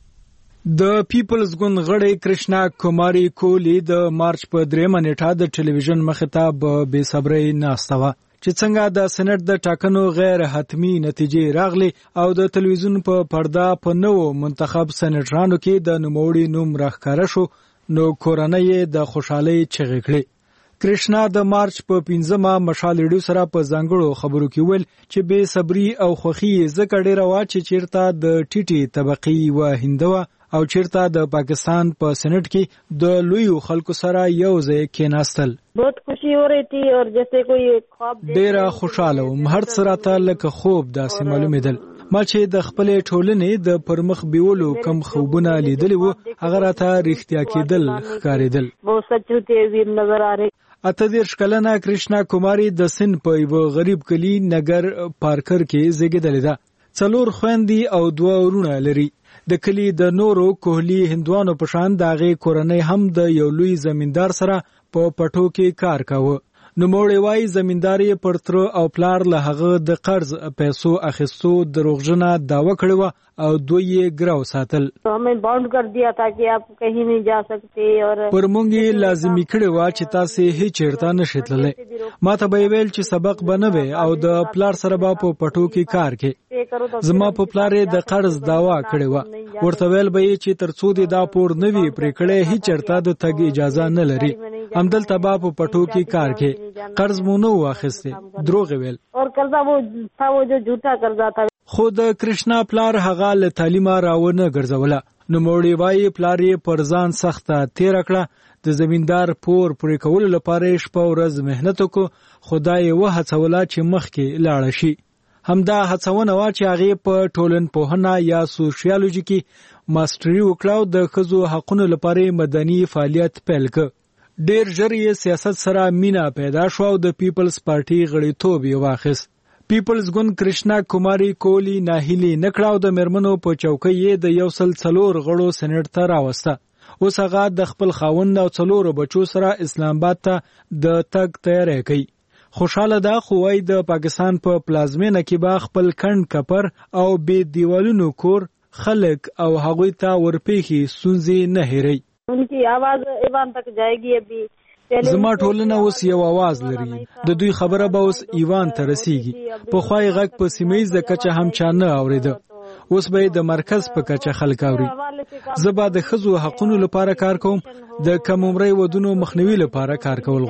د پیپلز ګوند غړی کرشنا کوماري کولی د مارچ په 3 نیټه د ټلویزیون مخ ته په بے صبرۍ ناسته وه چې څنګه د سېنات د ټاکنو غیر حتمی نتیجې راغلي او د ټلویزیون په پرده په نو منتخب سېناترانو کې د نوموړي نوم راښکاره شو، نو کورنۍ د خوشحالۍ چغې کړې. کرشنا د مارچ په 15 مشال ریډیو سره په ځانګړو خبرو کې ویل چې بې صبري او خوښي زکه ډیره وا چې چیرته د ټي طبقې و هندوا او چیرته د پاکستان په سېنات کې د لویو خلکو سره یو ځای کېناستل. बहुत खुशी हो रही थी और जैसे कोई ख्वाब ډیره خوشاله وم، هر څه راته لکه خوب داسې معلومېدل. ما چې د خپلې ټولنې د پرمخ بیولو کم خوبونه لیدلی وو هغه راته رښتیا کېدل ښکارېدل. वो सच होते हुए नजर आ रहे. 18 کلنه کرشنا کوماري د سن په یو غریب کلی نګر پارکر کې زیږیدلې ده. 4 خويندې او 2 ورونه لري. د کلی د نورو کوهلی هندوانو په شان دغه کورنۍ هم د یو لوی زمیندار سره په پټو کې کار کاوه. نوموړی وايي زمینداري پر تر او پلار له هغه د قرض پیسو اخیستو دروغجنه داوا کړې و او دوی یې ګراو ساتل. हमें बाउंड कर दिया था कि आप कहीं नहीं जा सकते और پر مونږ لازمي کړې و چې تاسو هیڅ چیرته نشئ تللی. ما ته به ویل چې سبق بنوي او د پلار سره به په پټو کې کار کې. زما په پلار د قرض داوا کړې و. ورته ویل به چې ترڅو دې دا پور نوي پرې کړې هیڅ چیرته د تګ اجازه نه لري. همدلته به په پټو کې کار کې. قرض مو نه واخیسته، دروغ ویل. اور قرضا وہ تھا وہ جو جھوٹا قرضا تھا. خو د کرشنا پلار هغه له تعلیمه راونه ګرځوله. نوموړی وايي پلار یې پر ځان سخته تیر کړه. د زمیندار پور پرې کولو لپاره شپه ورځ مهنت وکړو. خدای وهڅوله چې مخکې لاړ شي. همدا هڅونه وا چې هغه په ټولنپوهنه یا سوشیالوجي کې ماستري وکړو. د ښځو حقوقو لپاره مدني فعالیت پیل کړ. ډیر ژر یې سیاست سره مینا پیدا شو او د پیپلز پارټي غړیتوب یې واخیست. پیپلز ګوند کرشنا کوماري کولی ناهیلي نکړاو د مرمنو په چوکۍ یې د 104 غړو سېنات ته راوسته. اوس هغه د خپل خاوند او 4 بچو سره اسلام آباد ته د تګ تیاری کوي. خوشاله ده خو وايي د پاکستان په پلازمینه کې به خپل کڼ کپر او بې دیوالونو کور خلک او هغوی ته ورپېخي ستونزې نه هېروي. उनकी आवाज ایوان تک جائے ابھی. زما ټولنه اوس یو आवाज لري. د دوی خبره به اوس ایوان ته رسیږي. په خوای غږ په سیمایز د کچه هم چانه اوریده. اوس به د مرکز په کچه خلک اوري. زبا د خزو حقوقو لپاره کار کوم. د کم عمرۍ ودونو مخنیوي لپاره کار کول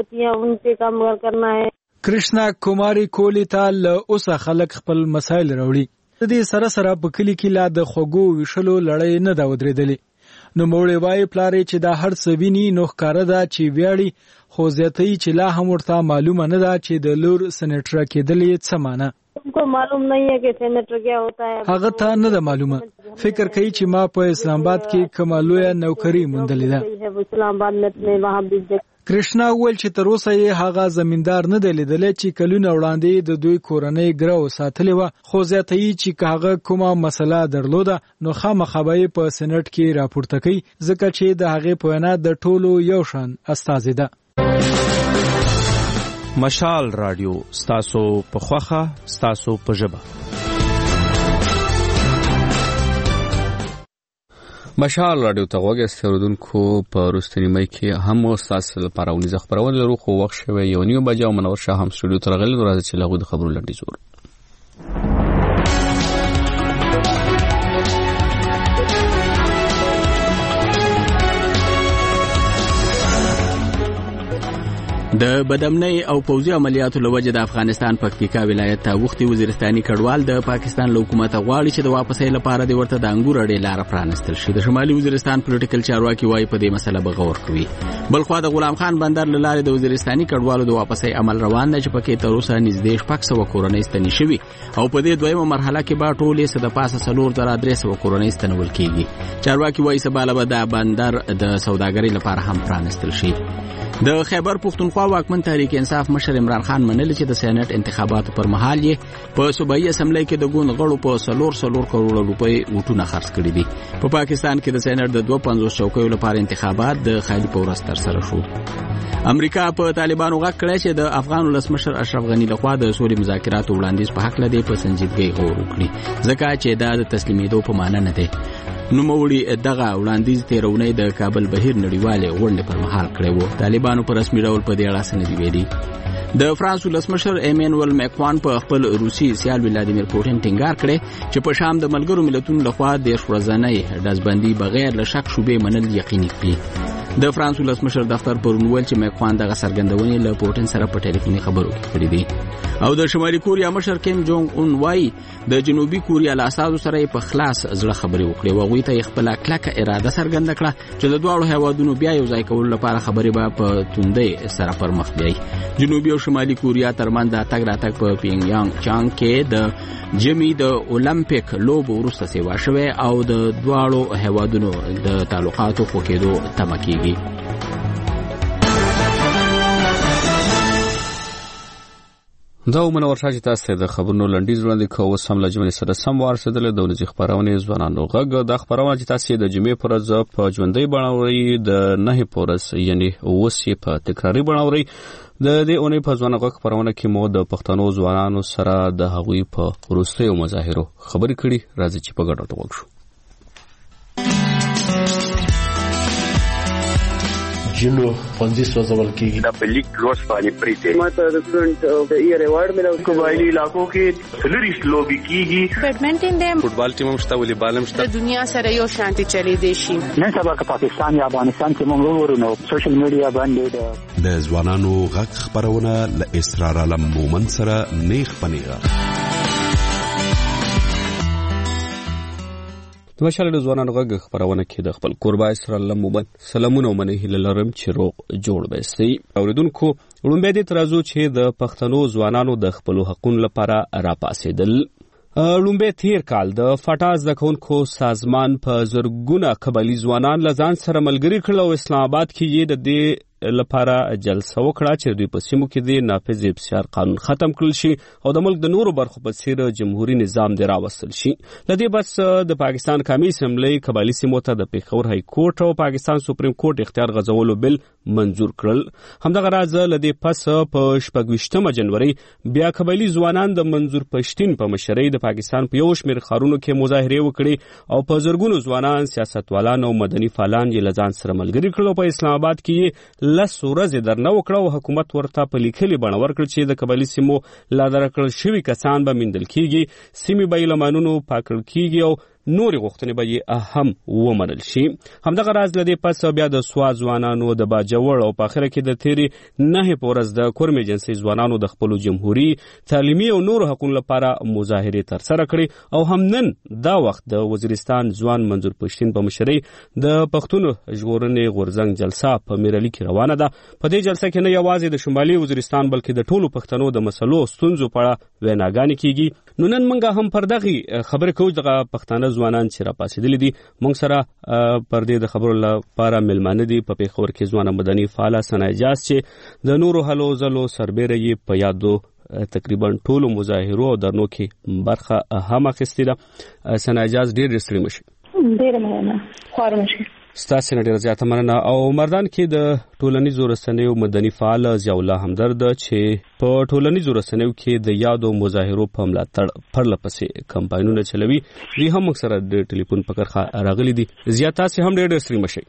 غواړم. کرشنا کوماري کولی ته له اوسه خلک خپل مسایل راوړي. د دې سره سره په کلی کې لا د خوګو وشلو لړۍ نه دا ودرېدلې. نو موړی وای پلارې چې دا هر څه ویني نو ښکاره ده چې ویاړي. خو زیاتوي چې لا هم ورته معلومه نه ده چې د لور سېنټر کېدل یې څه معنی. کو معلوم نه ہے کہ سېنټر کیا ہوتا ہے. هغه ته نه ده معلومه. فکر کوي چې ما په اسلام آباد کې کومه لویه نوکري موندلې ده. اسلام آباد میں وہاں بھی کرشنا ویل چې تر اوسه یې هغه زمیندار نه دی لیدلی چې کلونه وړاندې د دوی کورنۍ ګرو ساتلې وه. خو زیاتوي چې که هغه کومه مسله درلوده نو خامخا به یې په سېنات کې راپورته کوي ځکه چې د هغې په وینا د ټولو یو شان استازې ده. مشال رادیو ستاسو په خوښه ستاسو په ژبه. مشال رادیو ته غوږ استوردونکو په وروستني مۍ کې هم ستاسو لپاره ونیزه خبرونه لرو خو وخت شوی 9 بجې او منور شاه هم سټوډیو ته راغلی. راځي چې له غوډ خبرو لنډی زور. د بدامنۍ او پوځي عملیاتو لوجه د افغانستان پکتیکا ولایت ته وختي وزیرستاني کډوال د پاکستان له حکومت غواړي چې د واپسۍ لپاره د ورته د انګور اړې لار پرانستل شي. د شمالي وزیرستان پولیټیکل چارواکي وايي په دې مسله به غور کوي. بلخوا د غلام خان بندر له لارې د وزیرستاني کډوالو د واپسۍ عمل روان دی چې پکې تر اوسه نږدې 600 کورنۍ ستنې شوي او په دې دویمه مرحله کې به ټولې څه د پاسه 4300 کورنۍ ستنول کېږي. چارواکي وايي سبا به د بندر د سوداګرۍ لپاره هم پرانستل شي. د خیبر پښتونخوا واکمن تحریک انصاف مشر عمران خان منل چې د سېنات انتخاباتو پر مهال یې په صوبایي اسمبلی کې د ګوند غړو په 4 کروڑ روپۍ وټونه خرڅ کړي دي. په پاکستان کې د سېنات د 250 چوکیو لپاره انتخابات د خالي پورس تر سره شو. امریکا په طالبانو غږ کړی چې د افغان ولسمشر اشرف غنی لخوا د سولې مذاکراتو وړاندیز په حق لدی په سنجیدګۍ غور وکړي ځکه چې دا د تسلیمېدو په معنی نه دی. نوموړي دغه وړاندیز تیرونی د کابل بهیر نړیوالې غونډې پر مهال کړی و. طالبانو په رسمي ډول په دې اړه څه نه دي ویلي. د فرانس ولسمشر ایمانوئل ماکرون په خپل روسي سیال ولادیمیر پوتین ټینګار کړی چې په شام د ملګرو ملتونو لخوا د ورځنۍ ډزبندي بغیر له شک شوبې منل یقیني کړي. د فرانس ولسمشر دفتر پرون ویل چې ماکرون دغه څرګندونې له پوتین سره په ټلیفوني خبرو کې کړې دي. او د شمالي کوریا مشر کیم جونګ اون وايي د جنوبي کوریا له اساسو سره په خلاص زړه خبرې وکړي او هغوی ته خپل کلکه اراده څرګنده کړه چې د دواړو هیوادونو بیا یو ځای کولو لپاره خبرې به په توندۍ سره پر مخ بیایي. جنوبي او شمالي کوریا ترمنځ د تګ راتګ په پینګیانګ چانګ کې د جمی د اولمپیک لوبو وروسته سیوا شوه او د دواړو هیوادونو د تعلقاتو خوکېدو تمه کیږي. دا ومنور شاه چې تاسو د خبرونو لنډیز وړاندې کوو سم لجمنې سره سم وارسېدل د ورځې خبرونه ځوانانو غږ د خبرونه چې تاسو د جمعې پر ورځ په ژوندۍ بڼه اورئ د نه پورس یعنی اوسې په تکراری بڼه اورئ. د دې اونۍ په ځوانانو غږ خبرونه کې مو د پښتنو ځوانانو سره د هغوی په وروستیو مظاهرو خبرې کړي. راځي چې په ګډه وګورو. جنو خوندي سوځول کېږي د بلیک لوس باندې پریته ماته د سټوډنټ د ایئر ایوارډ ملو قبایلی علاقو کې سلریش لوبي کیږي. بیډمنټن د فوټبال ټیم هم شته والیبال هم شته. د دنیا سره یو شانتي چلی دی شي. نن سبا که پاکستان یا افغانستان کې موږ ورونو سوشل میډیا باندې د ځوانانو غږ خبرونه ل اسرار علم مومن سره نیخ پنیغه. د مشال د ځوانانو غږ خبرونه کې د خپل قربا اسرار علم مومن سلامونه منه هله لرم چې روغ جوړ بسي. اوریدونکو وړاندې د ترازو چې د پښتنو ځوانانو د خپل حقوقو لپاره راپاسېدل. لومبه تیر کال د فټاز د کونکو سازمان په زرګونه قبایلی ځوانان لزان سره ملګری کړل او اسلام آباد کې یې د دې لپاره جلسه وکړه چې دوی په سیمو کې د نافذ بسیار قانون ختم کړل شي او د ملک د نورو برخو په څیر جمهوریت نظام دی راوستل شي. لدې بس د پاکستان قومي اسمبلی قبایلی سیمو ته د پیښور های کورټ او پاکستان سپریم کورټ اختیار غځولو بل منظور کړل. همدغه راز لدې پس په 28 جنوري بیا قبایلی ځوانان د منظور پښتين په مشرۍ د پاکستان په یو شمېر ښارونو کې مظاهره وکړي او په زرګونو ځوانان سیاستوالان او مدني فعالان یې لزان سره ملګری کړل. په اسلام آباد کې لس ورځې درنه وکړه او حکومت ورته په لیکلي بڼه ورکړ چې د قبایلی سیمو لادر کړل شوي کسان به میندل کیږي، سیمې به یې له مانونو پاکړل کیږي او نورې غوښتنې به یې هم ومنل شي. همدغه راز له دې پس بیا د سوا ځوانانو د باجوړ او په اخره کې د تیرې نهې په ورځ د کورم ایجنسۍ ځوانانو د خپلو جمهوري تعلیمي او نورو حقوقو لپاره مظاهرې ترسره کړې او هم نن دا وخت د وزیرستان ځوان منظور پښتين په مشرۍ د پښتون ژغورنې غورځنګ جلسه په میرالي کې روانه ده. په دې جلسه کې نه یوازې د شمالي وزیرستان بلکې د ټولو پښتنو د مسلو ستونزو په اړه ویناګانې کیږي. نو نن موږ هم پر دغه خبرې کوو. دغه پښتانه ځوانان چې راپاسېدلي دي موږ سره پر دې د خبرو لپاره ملمانه دي. په پیښور کې ځوانه مدني فعاله ثنا اجاز چې د نورو هلو ځلو سربیره یې په یادو تقریبا ټولو مظاهرو او درنو کې برخه هم اخیستې ده. ثنا اجاز ډېر ستړي مشي. ډېر مننه. خوار مشي. ستاسو نه ډېر زیاته مننه. او مردان کې د ټولنیزو رسنیو مدني فعال ضیاء الله همدرد چې په ټولنیزو رسنیو کې د یادو مظاهرو په ملاتړ پرلپسې کمپاینونه چلوي. دوی هم سره د ټلیفون په کرخه راغلي دي. زیات تاسو هم ډېر ستړي مشي.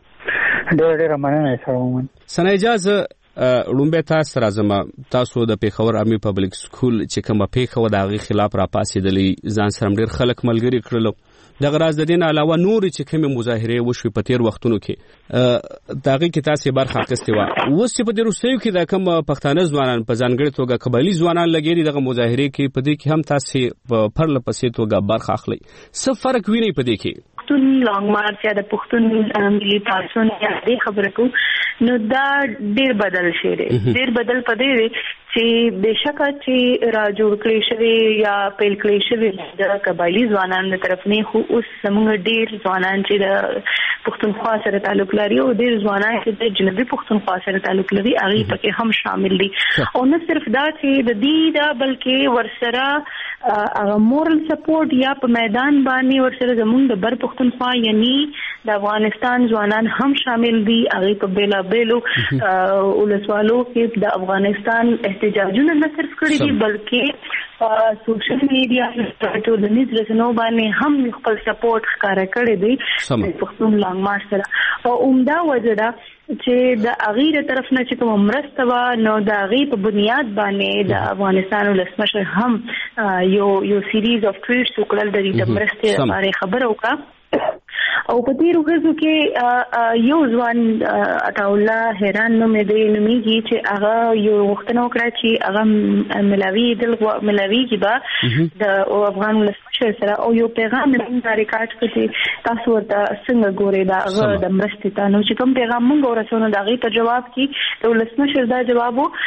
ډېر مننه سلام. ثنا اجازه لومبه تاسو راځم. تاسو د پیښور ارمي پبلک سکول چې کومه پیښه و د هغې خلاف راپاسېدلې ځان سره ډېر خلک ملګري کړل. د غراز د دین علاوه نور چې کوم مظاهره وشوي په تیر وختونو کې داغه کې تاسو برخه اخیستې و اوس چې په دې روسیو کې د کوم پښتانه ځوانان په ځانګړي توګه قبایلی ځوانان لګیري دغه مظاهره کې په دې کې هم تاسو په پرله پسې توګه برخه اخلي څه فرق ویني په دې کې پښتون لانګ مارچ یا د پښتون ملي پاسون یا دې خبره کو نو دا ډیر بدل شي ډیر بدل پدې چې بشکه چې را جوړ کړی شوی یا پیل کړی شوی د قبایلی ځوانانو طرف نه خو اوس زموږ ډیر ځوانان چې د پښتونخوا سره تعلق لري او ډیر ځوانان چې د جنوبي پښتونخوا سره تعلق لري هغه پکې هم شامل دي او نه صرف دا چې د دې دا بلکې ورسره هغه مورل سپورټ یا په میدان باندې ورسره زموږ د بر پښتونخوا یعنی د افغانستان ځوانان هم شامل دي هغه په بیلا بیلو ولسوالو کې د افغانستان احتجاجونه نه صرف کړی دي بلکې سوشل میډیا ټولنیز رسنیو باندې هم خپل سپورټ ښکارا کړی دی د پښتون لانګ مارچ سره او عمده وجه دا چې د اغیر طرف نه چې کوم مرسته و نو د اغیر په بنیاد باندې د افغانستان ولسمشر هم یو سیریز اف ټویټس وکړل د دې مرستې لپاره خبر وکړه او په دې ورځو کې یو ځوان عطاالله حیران نو مې دی نومېږي چې هغه یو وختونه وکړه چې هغه ملاوي کې به د افغان ولسمشر سره او یو پیغام یې ریکارډ کړی تاسو ورته څنګه ګورئ دا هغه د مرستې ته نو چې کوم پیغام موږ ورسونه د هغې په جواب کې د ولسمشر دا جواب و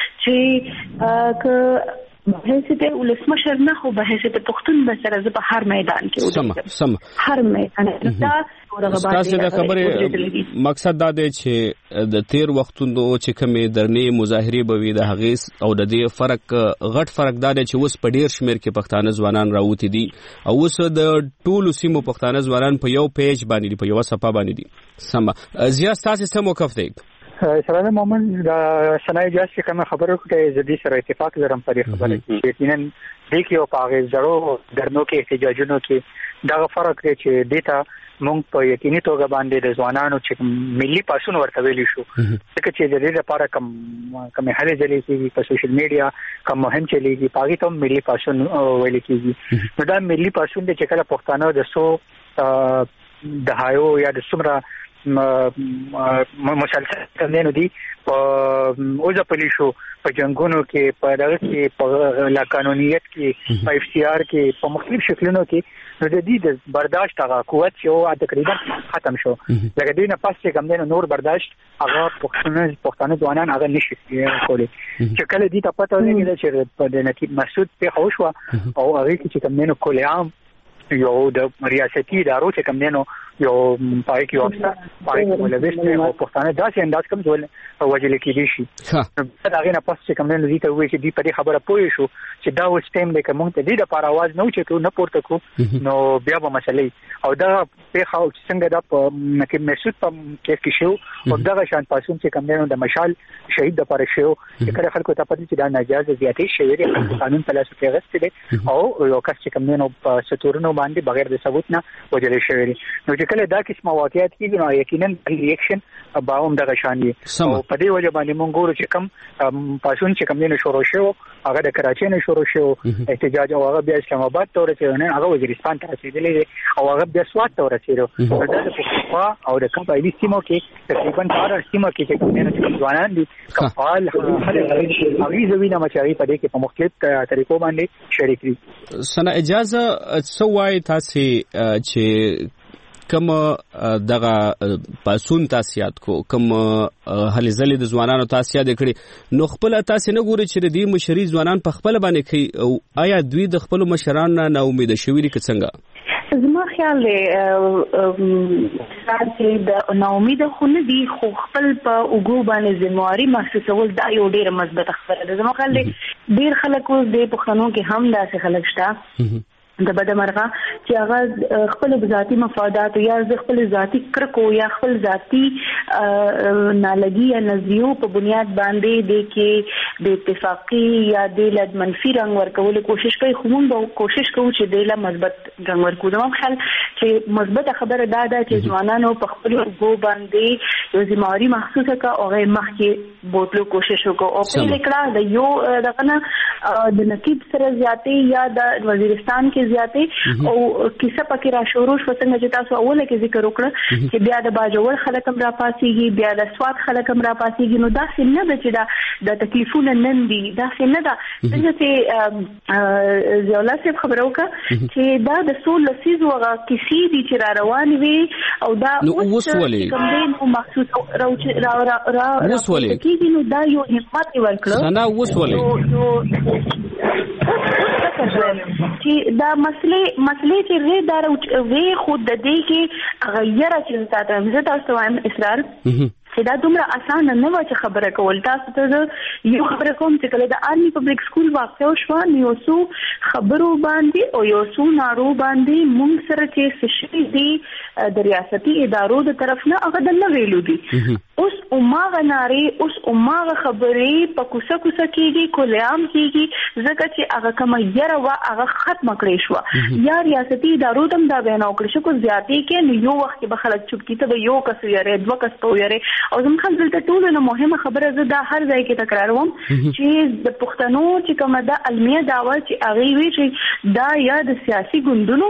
چې که بحیثیت ولسمشر نه خو بحیثیت پښتون به سره زه په هر میدان کې سم هر میدان تاسو د خبرې مقصد دا دی چې د تیر وختونو چې کومې درنې مظاهرې به وي د هغې او د دې فرق غټ فرق دا دی چې اوس په ډیر شمیر کې پښتانه ځوانان راوتی دي او اوس د ټولو سیمو پښتانه ځوانان په یو پیج باندې دي په یو صفه باندې دي سم زیات تاسو سم موقف دی سره مومن د سنای جاز چې کوم خبرو کې زدي سره اتفاق لرم پر خبره کې یقینا د کیو پاغه زړو درنو کې احتجاجونو کې دا فرق دی چې دیتا مونږ په یقیني توګه باندې د ځوانانو چې ملي پاسون ورته ویلی شو ځکه چې د دې لپاره کوم هلې ځلې کې په سوشل میډیا کوم مهم چلیږي پاغي ته ملي پاسون ویل کېږي نو دا ملي پاسون د چې کله پښتانه د سو دهایو یا د څومره مسلسل کمنو دي په اوځه پلیشو په جنگونو کې په دغه کې په لا قانونیت کې په اف سی آر کې په مختلف شکلونو کې نو د دې د برداشت هغه قوت چې تقریبا ختم شو لکه دې نه پس چې کوم نور برداشت هغه پښتانه ځوانان هغه نشي کولی چې کله دې ته پته ولګي چې په نقیب مسعود په خوشوا او هغه چې کوم نو کلیام یو د ریاستي ادارو چې کوم نو یو پای کې اوسه پای کې ولويست او پښتانه داسې انداز کوم ځول وجل کې دي شي دا غینه پس چې کوم نو دي ته وایي چې دې په خبره پوي شو چې دا اوس ټیم د کوم ته دې د پاره आवाज نو چې کو نه پورته کو نو بیا به مسلې او دا په خاو څنګه دا په نکه مسعود په کې کې شو او دا شان پاسون چې کوم نو د مشال شهید د پاره شو چې کله خلکو ته پدې چې دا ناجایز زیاتې شوی دی قانون په لاس کې غوښتي دي او یو کس چې کوم نو په ستورونو باندې بغیر د ثبوت نه وجل شوی دی نو چې کله دا قسمه واقعیت کیږي نو یقینا ریاکشن به هم دغه شان دي او په دې وجه باندې مونږ ګورو چې کوم پاسون چې کوم نه شروع شو هغه د کراچۍ نه شروع شو احتجاج او هغه بیا اسلام آباد ته ورسېد نه هغه وزیرستان ته رسیدلی او هغه بیا سوات ته ورسېد نو دا د پښتونخوا او د قبایلی سیمو کې تقریبا 4 سیمو کې چې کوم نه ځوانان دي کفال هغه زوینه مچاري په دې کې په مختلف طریقو باندې شریک دي سنا اجازه سوای تاسو چې کوم دغه پاسون تاسیات کو کوم هلې ځلې د ځوانانو تاسیات کړي نو خپل تاسو نه ګوري چې د دې مشري ځوانان په خپل باندې کوي او آیا دوی د خپل مشران نه امید شوي دي څنګه زما خیال دی چې د ناامید خو نه دي خو خپل په اوګو باندې ذمہواری محسوسول دا یو ډېر مثبت خبره ده زما خیال دی ډېر خلک اوس د پښتنو کې هم داسې خلک شته د بدمرغه چې هغه خپل ذاتی مفادات یا خپل ذاتی کرکو یا خپل ذاتی نالګي یا نظریو په بنیاد باندې د کې د اتفاقی یا د لد منفي رنګ ورکول کوشش کوي خو موږ کوشش کوو چې د له مثبت رنګ ورکو نو خل چې مثبت خبره دا ده چې ځوانانو په خپل وګو باندې یو ذمہواری محسوسه کا او مخکې بوتلو کوشش وکړو او په لیکړه د یو دغه د نقیب سره زیاتې یا د وزیرستان کې ډېرې زیاتې او کیسه پکې را شروع شو څنګه چې تاسو اوله کې ذکر وکړه چې بیا د باجوړ خلک هم را پاسيږي بیا د سواد خلک هم را پاسيږي. نو دا څنګه ده چې د تکلیفونه نن دي دا څنګه ده څنګه چې زولا صاحب خبرو کا چې دا د سول لسیزو هغه کیسې دي چې را روان وي او دا اوس ولې کوم دین او مخصوص را کیږي نو دا یو همت ورکړه سنا اوس ولې چې دا مسلې چې ری دار وی خود د دې کې غیره چې تاسو زه تاسو وایم اصرار چې دا دومره اسانه نه و چې خبره کول. تاسو ته یو خبره کوم چې کله د آرمي پبلک سکول واقع شو نو سو خبرو باندې او یو سو نارو باندې مونږ سره چې سشي دي د ریاستي ادارو د طرف نه هغه د ویلو دي. اوس عمره ناري اوس عمره خبرې په کوڅه کېږي کولیام کېږي ځکه چې هغه کوم یره وا هغه ختم کړی شو یا ریاستي ادارو تم دا بیان وکړ شو کو زیاتې کې نو یو وخت به خلک چوپ کیته به یو کس یې دوه کس په یې او زموږ دلته ټول نو مهمه خبره زه دا هر ځای کې تکراروم چې د پښتنو چې کومه د علمي دعوه چې هغه وی چې دا یا د سیاسي ګوندونو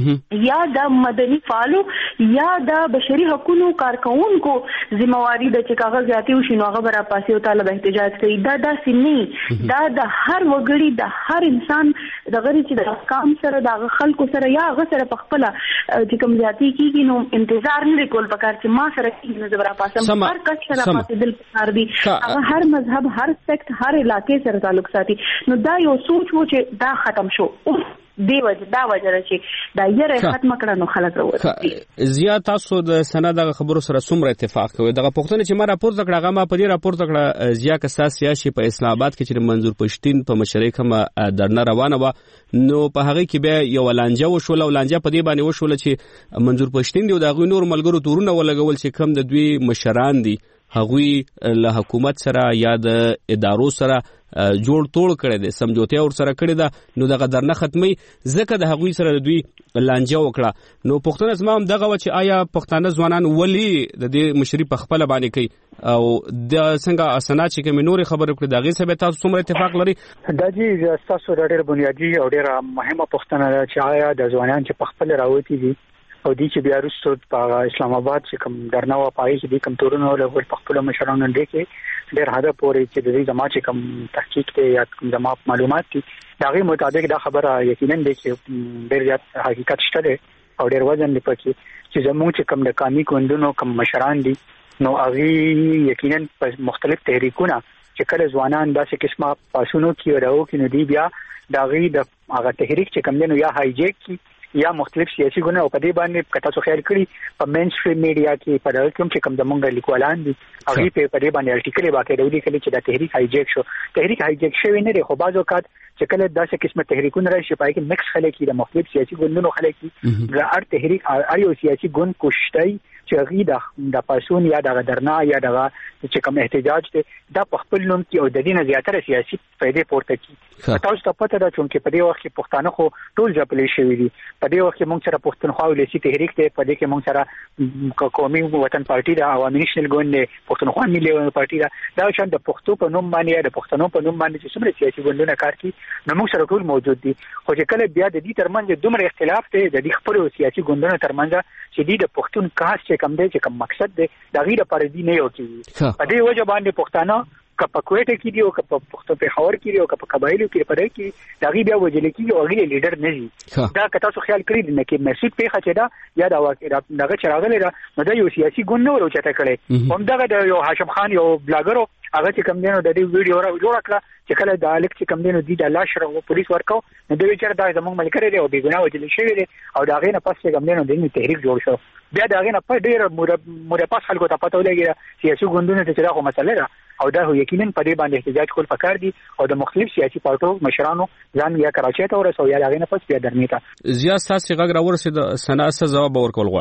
یا د مدني فعالو یا د بشري حقوقو کارکونکو ذمہواری د چې کاغذ زیاتی وشي نو هغه برا پاسي او طالب احتجاج کوي دا سني دا د هر وګړي د هر انسان د غری چې د کام سره د خلکو سره یا هغه سره په خپل چې کوم زیاتی کیږي نو انتظار نه کول پکار چې ما سره کیږي نو برا پاسم هر کس سره پاسي دل پکار دي هغه هر مذهب هر سیکټ هر علاقې سره تعلق ساتي نو دا یو سوچ و چې دا ختم شو دی وجه دا وجه چې دا یې ختم کړه نو خلک وروته زیات تاسو د سند د خبرو سره څومره اتفاق کوي دغه پښتون چې ما راپور تکړه هغه ما په دې راپور تکړه زیات اساس سیاسي په اسلام آباد کې چې منظور پښتين په مشرۍ کومه درنه روانه و نو په هغه کې به یو لانجه وشول او لانجه په دې باندې وشول چې منظور پښتين دی او دغه نور ملګرو تورونه ولګول چې کم د دوی مشران دي هغوی له حکومت سره یا د ادارو سره جوړ توړ کړي دي سمجوته اور سره کړي دا نو دغه درنه ختمي ځکه د هغوی سره دوی لانجه وکړه نو پښتون اسمام دغه و چې آیا پښتانه ځوانان ولی د دې مشري په خپل باندې کوي او د څنګه اسناد چې کوم نور خبرې کړې دغه سبب تاسو څومره اتفاق لري دا چې تاسو ډېر بنیادی او ډېر مهمه پښتنه چې آیا د ځوانان چې په خپل راوتی دي او دي چې بیا وروسته په اسلام آباد چې کوم درنه و پای چې د کوم تورونو له خپل مشرانو ډېر کې ډېر هدا پورې چې د دې جماعت کوم تحقیق ته یا کوم جماعت معلومات دي دغه مطابق دا خبره یقینا د چې ډېر زیات حقیقت شته او ډېر وزن دی پکې چې زموږ چې کوم د قومي ګوندونو کوم مشران دي نو هغه یقینا په مختلف تحریکونه چې کله ځوانان داسې قسمه پاسونو کې راو کې نو دی بیا دغه د هغه تحریک چې کوم دی یا هایجیک کی یا مختلف سیاسي ګوند او په دې باندې کته څو خیال کړی په مین سټریم میډیا کې په دغه کوم چې کوم د مونږ لیکوالان دي هغه په دې باندې ارټیکل واقع دی کله چې د تحریک هایجیک شو تحریک هایجیک شوی نه دی خو بعض اوقات چې کله داسې قسمه تحریکونه راشي پای کې مکس خلک د مختلف سیاسي ګوندونو خلک د هر تحریک هر یو سیاسي ګوند کوشتای چې هغه د پاسون یا د درنا یا د چې کوم احتجاج دی دا په خپل نوم کې او د دې نه زیاتره سیاسي فائدې پورته کی تاسو ته پته ده چې په دې وخت کې پښتانه خو ټول ځپلې شوی دي په دې وخت کې موږ سره پښتونخوا ولسی تحریک ته په دې کې موږ سره قومي وطن پارټي دا عوامي نېشنل ګوند پښتونخوا ملي پارټي دا شان د پښتو په نوم باندې یا د پښتنو په نوم باندې چې څومره سیاسي ګوندونه کار کوي نو موږ سره ټول موجود دي خو چې کله بیا د دې ترمنځ دومره اختلاف دی د دې خپل سیاسي ګوندونو ترمنځ چې د پښتون کاس چې کم دی چې کوم مقصد دی دا غیر پر دې نه یو کیږي په دې وجه باندې پښتانه کپا کوټه کې دی او کپا پښتو په خاور کې دی او کپا قبایلو کې پدې کې دا غي بیا وجل کې او غي لیډر نه دي دا کته څو خیال کړی نه کې مسعود په خچدا یا دا دغه چراغله دا نو دا یو سیاسي ګوند نو ورچته کړي هم دغه یو هاشم خان یو بلاګر هغه چې کم دینو د دې ویډیو جوړ کړ چې کله د الک چې کم دینو د لاش او پولیس ورکاو نو دوی چې دا زموږ ملک لري او بیګنا وجل شوی دی او دا غي نه پس چې کم دینو د تحریک جوړ شو بیا دا غي نه په ډیر مور پاس خلکو ته پته ولګي سیاسي ګوندونو ته چې دا خو مسله ده او دا یقینا په دې باندې احتجاج کول پکار دي او د مختلف سیاسي پارټو مشرانو ځان یا کراچۍ ته ورسو یا دا غي نه پس بیا درمیته زیات ساسي غږ راورسید سنا څه جواب ورکول غواړي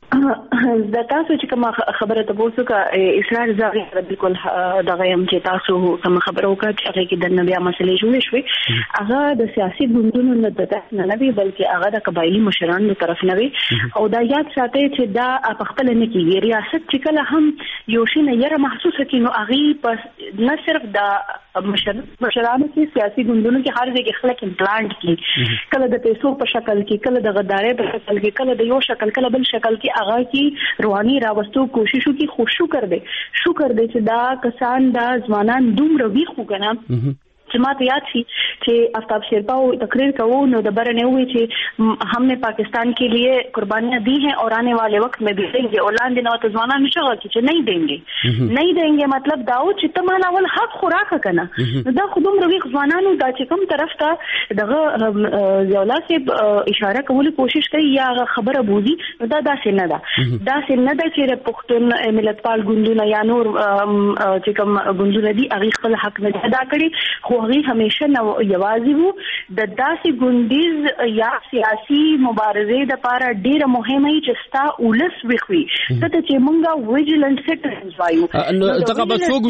د تاسو چې کوم خبره تاسو کا اسرار زاغي بالکل دغه يم چې تاسو کوم خبره وکړه چې هغه کې د نبي مسلې جوړې شوې هغه د سیاسي ګوندونو نه نه وی بلکې هغه د قبایلی مشرانو طرف نه وی او دا یاد ساتي چې دا په خپل نه کې ریاست چې کله هم یو شی نه یره محسوسه کینو هغه نه صرف د مشرانو کې سیاسي ګوندونو کې هر ځای کې خلک امپلانټ کی کله د پیسو په شکل کې کله د غدارې په شکل کې کله د یو شکل کله بل شکل کې هغه کی روحاني راوستو کوششو کی شکر دے چې دا کسان دا ځوانان دومره وی خو کنه چې ماته یاد شي چې آفتاب شیرپاو تقریر کوو نو د برنه وی چې हमने पाकिस्तान के लिए कुर्बानियां दी हैं और आने वाले वक्त में भी देंगे औलाद दिन और ځوانان نشغل چې नहीं देंगे मतलब داو چې تمال اول حق خوراک کنه دا خودم روي ځوانانو دا چې کوم طرف ته دغه یولا سه اشاره کول کوشش کوي یا خبره بوزي دا داسې نه ده چې پښتون ملتپال ګوندونه یا نور چې کوم ګوندونه دي هغه خپل حق نه ادا کړي خو هغه همیشه نو یوازې وو د داسې ګوندیز یا سیاسي مبارزې د لپاره ډیره مهمه چې ستا ولس وخوي ته چې مونږه ویجیلنت سټیزنز وایو دغه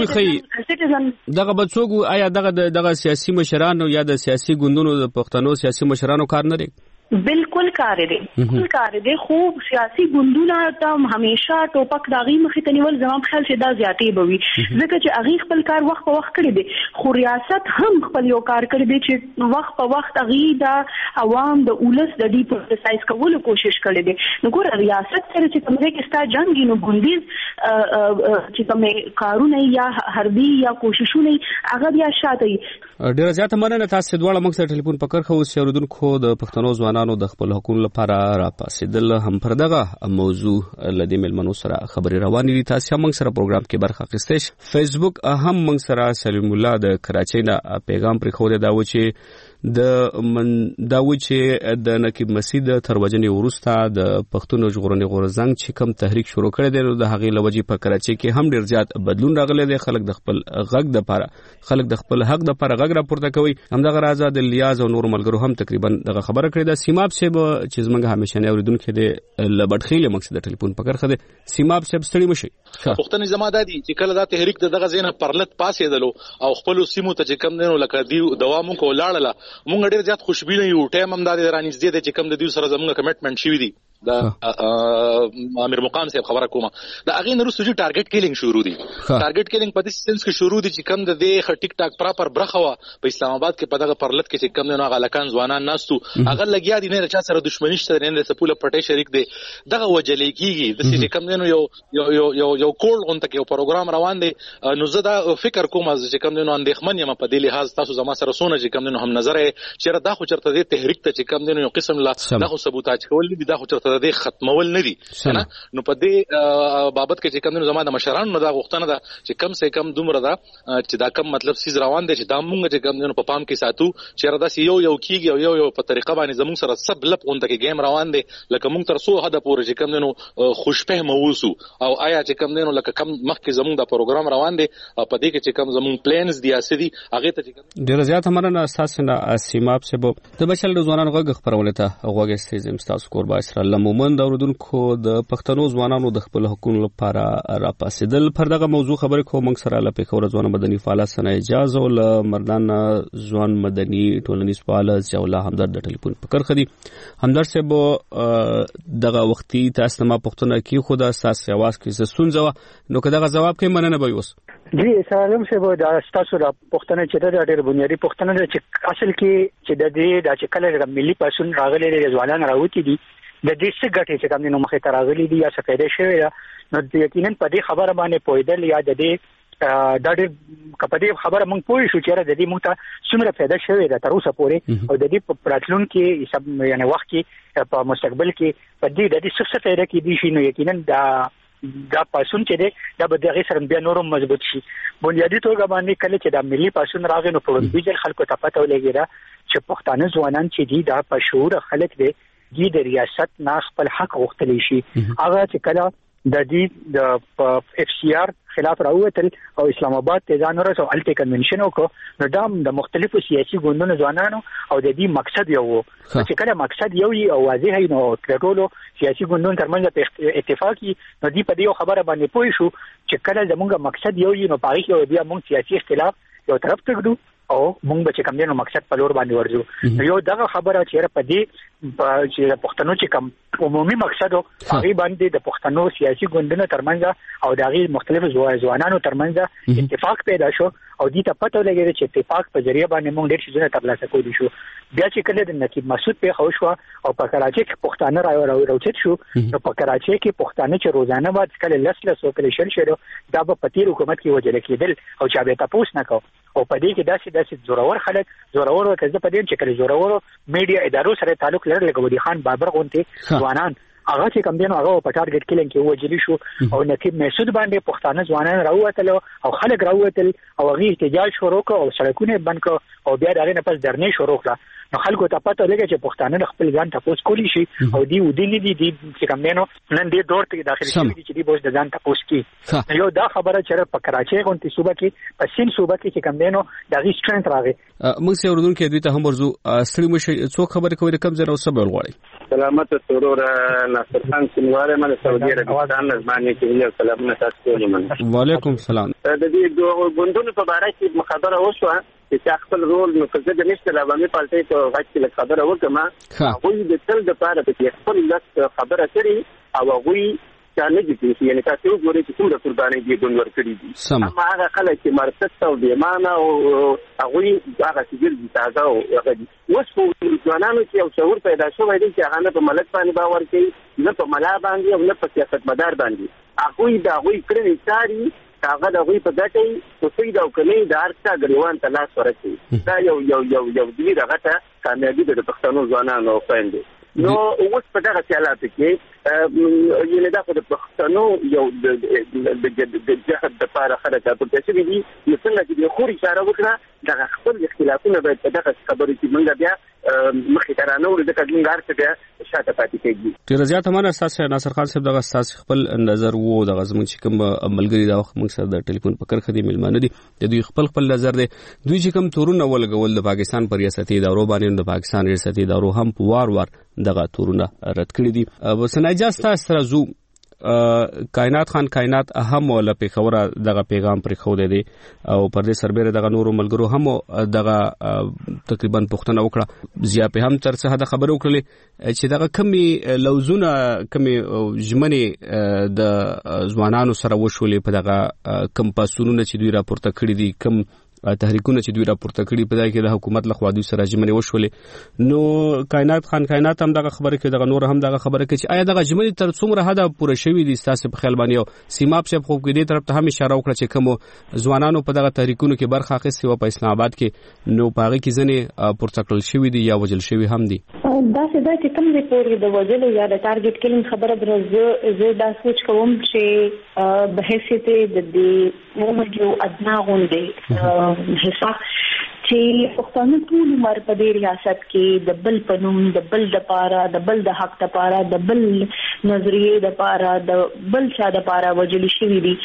بڅوګ آیا دغه سیاسي مشرانو یا د سیاسي ګوندونو د پښتنو سیاسي مشرانو کار نه دی بالکل کار دی خو سیاسي ګوندونه ته همیشه ټوپک داغي مخې ته نیول زمام خیال چې دا زیاتې بوي ځکه چې هغه خپل کار وخت په وخت کړی دی خو ریاست هم خپل یو کار کړی دی چې وخت په وخت هغه د عوام د اولس د ډی پروسایز کولو کوشش کړی دی نو ګور ریاست سره چې کومه کې ستا جنگي نو ګوندیز چې کومه کارونه یا حربي یا کوششونه هغه بیا شاته ډیره زیاته مننه تاسو دواړه موږ سره ټلیفون پکړ خو اوسېدونکو د پښتنو ځوانانو د خپل حقوقو لپاره راپاسېدل هم پر دغه موضوع لدی ملمنو سره خبري روانې دي تاسو موږ سره پروګرام کې برخه اخیستئ فیسبوک هم موږ سره سلیم الله د کراچۍ نه پیغام پرې خو دا و چې د نقیب مسجد تر وجنې ورسته د پښتون ژغورنې غورزنګ چې کوم تحریک شروع کړی دی د هغې لوجې په کراچۍ کې هم ډیر زیات بدلون راغلی دی خلک د خپل حق د لپاره غږ راپورته کوي همدغه راځه د لیاز او نور ملګرو هم تقریبا دغه خبره کړې ده سیماب صاحب چې زمونږ همیشنی اوریدونکو دی لبټخیل مقصد ټلیفون پکړ خده سیماب صاحب ستړي مشي پښتني زماده دي چې کله دا تحریک دغه زینه پرلط پاسېدلو او خپل سیمو ته چې کم دینو لکه دی دوام کو لاړله مونږ ډیر زیات خوشبینه یو ټایم هم د رانیږدې دي چې کم د دې سره زموږ کمټمنټ شوی دی دا امیر مقام صاحب خبره کومه دا اغه نو سوجي ټارګټ کیلینګ شروع دي ټارګټ کیلینګ په دې سنس کې شروع دي چې کم د دې ټیک ټاک پراپر برخوا په اسلام آباد کې په دغه پرلط کې چې کم نه غلکان ځوانان ناستو هغه لګیا دي نه چا سره دښمنی شته نه سپوله پټه شریک دي دغه وجلې کیږي د چې کم نه یو کول غونته کې یو پروګرام روان دي نو زه دا فکر کوم چې کم نه اندېخمن یم په دې لحاظ تاسو زما سره سونه چې کم نه هم نظر چیرې دا خو چرته دې تحریک ته چې کم نه یو قسم لا دغه سبوتاج کول دي دا خو چرته د ختمول نه دي نو په دې بابت کې چې کوم زموږ د مشرانو نه دا غوښتنه ده چې کم سه کم دومره ده چې دا کم مطلب سیز روان دي چې دا مونږ چې کوم په پام کې ساتو چې را داسې یو کیږي یو په طریقه باندې زموږ سره سب لپ اونته کې گیم روان دي لکه مونږ تر څو حد پورې چې کوم نو خوشفهم ووسو او آیا چې کوم نو لکه کم مخکې زموږ د پروګرام روان دي په دې کې چې کوم زموږ پلانز دي اسدي هغه ته چې ډیر زیات مننه اساسا سیماب صاحب د بشل د ځوانانو غږ خبرونه ته غوږ استیزم تاسو قربا اسرائیل مومن د اوردونکو د پښتنو ځوانانو د خپل حقوقو لپاره راپاسېدل پر دغه موضوع خبرې کوم موږ سره له پیښور ځوان مدني فعال سنه اجازه او مردان ځوان مدني ټولنیز فعال ضیاء الله همدرد د ټلیفون پکړ خدي همدرد صاحب دغه وختي تاسو ما پښتنه کې خدا اساس आवाज کې سنځو نو کداغه جواب کې مننه به اوس جی سلام صاحب دا تاسو د پښتنه چې د ډېر بنیادی پښتنه چې اصل کې چې د دې د چې کله د ملي پاسون راغلي د ځوانان راوتی دي د دې څه ګټې چې کوم نو مخې ته راغلي دي یا څه پیدا شوی نو یقینا په دې خبره باندې پویدل یا د دې د دې کپدې خبره مونږ پوه شو چې د دې مونږ ته څومره پیدا شوی ده تر اوسه پورې او د دې په راتلون کې سب یعنی وخت کې په مستقبل کې په دې د دې څه پیدا کې دي شي نو یقینا دا پاسون چې ده دا به دغه سره بیا نورم مضبوط شي بنیادی توګه باندې کله چې د ملي پاسون راغی نو په ویجل خلکو ته پته ولګی چې پښتانه ځوانان چې دي دا په شعور خلک دي د ریاست نه خپل حق غوښتلی شي هغه چې کله د دې د اف سی آر خلاف راووتل او اسلام آباد ته ځان ورسو الټي کنونشن وکړو نو دام د مختلفو سیاسي ګوندونو ځوانانو او د دې مقصد یو چې کله مقصد یو او واضح نو ټولو سیاسي ګوندونو ترمنځ اتفاقی نو دی په دې خبره باندې پوه شو چې کله زموږ مقصد یو نو پاره کې بیا موږ سیاسي اختلاف یو طرف ته کړو او موږ به چې کوم دینو مقصد په لور باندې ورځو یو دغه خبره چې په دې چې د پښتنو چې کوم عمومي مقصد او هغه باندې د پښتنو سیاسي ګوندونو ترمنځ او د هغه مختلفو ځوانانو ترمنځ اتفاق پیدا شو او دې ته پته ولګېده چې اتفاق په ذریعہ باندې موږ ډېر څه ترلاسه کولی شو بیا چې کله د نقیب مسعود په خو شو او په کراچۍ کې پښتانه راوچت شو نو په کراچۍ کې پښتانه چې روزانه بعد کله لسله کله شل دا به پتیر حکومت کې وجل کېدل او چا به تاسو نه کو او په دې کې داسې زورور خلک زورور کزه په دې چې کله زورور میډیا ادارو سره تعلق لري لکه ودی خان بابر غونته ځوانان هغه چې کوم دین هغه په ټارګټ کلینګ کې وجلی شو او نقیب مسعود باندې پښتانه ځوانان راووتل او خلک راووتل او هغه احتجاج شروع کړ او سړکونه بند کړ او بیا دغه نه پس درنې شروع کړه نو خلکو ته پته لګی چې پښتانه خپل ځان تاسو کولی شي او دی ودی دي چې کوم دینو نن دې دور ته داخلي شي چې دی بوج د ځان تاسو کی یو دا خبره چې په کراچۍ غونتی صوبه کې په سین صوبه کې چې کوم دینو دغه سټرنث راغی موږ سره ورودون کې دوی ته هم ورزو ستړي مشه څو خبره کوي کم زره او سبب غواړي سلامت سرور ناصر خان سنواره من سعودي عربستان نظمانه کې یو سلام تاسو ته من وعلیکم السلام د دې دوه ګوندونو په اړه کې خبره وشوه چې خپل رول نو کله د نشته لوامي پالټي ته غږ کې خبره وکړه هغه د تل د پاره په خپل لږ خبره کړي او هغه چانه دي چې یعنی تاسو ګورئ چې څومره قرباني دي ګوند ور کړی دي اما هغه خلک چې مرتد او بیمانه او هغه هغه چې دي تازه او هغه اوس په ځوانانو کې یو شعور پیدا شوی دی چې هغه په ملت باندې باور کوي نه په ملا باندې او نه په سیاستمدار باندې هغه د هغه کړنې ساري هغه د غوي په ګټي او سید او کلی د ارڅا غریوان ته لاس ورکړي دا یو دی دغه ته کامیابی د پښتنو ځوانانو خويندې نو اوس په دغه حالات کې یعنی دا د پښتنو یو د جهاد د لپاره خلک په تاسو دي یو څنګه چې خوري اشاره وکړه د خپل اختلافونه باید په دغه خبرې کې موږ بیا مخې ته رانه د کډنګار څخه بیا شاته پاتې کېږي ډیر زیات مننه اساس ناصر خان صاحب دغه اساس خپل نظر وو د غزمن چې کوم عملګری دا موږ سره د ټلیفون په کرخه دی ملمانه دي د دوی خپل نظر دی دوی چې کوم تورونه ولګول د پاکستان پر ریاستي ادارو باندې د پاکستان ریاستي ادارو هم وار دغه تورونه رد کړی دي وسناجاز تاسو سره زو کائنات خان کائنات اهم ولا پیښوره دغه پیغام پر خو دی او پر دې سربېره دغه نورو ملګرو هم دغه تقریبا پښتنه وکړه زیا په هم تر څه د خبرو کړلې چې دغه کمی لوزونه کمی ژمنې د ځوانانو سره وشولې په دغه کم پاسونو چې دوی راپورته کړی دي کم تحریکونه چې دوی راپورته کړي په دای کې د حکومت لخوا دوی سره ژمنې وشولې نو کائنات خان کائنات هم دغه خبره کې دغه نور هم دغه خبره کې چې آیا دغه ژمنې تر څومره حد پوره شوي دي تاسو په خیال باندې سیماب شپ خو کې دې طرف ته هم اشاره وکړه چې کوم ځوانانو په دغه تحریکونو کې برخه اخیستې و په اسلام آباد کې نو په هغه کې ځنې پورته کړل شوي دي یا وجل شوي هم دي دا چې کوم دی پورې د وجل یا د ټارګټ کلینګ خبره درځه زه دا سوچ کوم چې به حیثیت د دې موږ ادنا غونډې حصہ چې پښتانه ټول عمر په دې ریاست کې د بل پنوم د بل د پاره د بل د حق د پاره د بل نظریه د پاره د بل چا د پاره وجلی شوی دي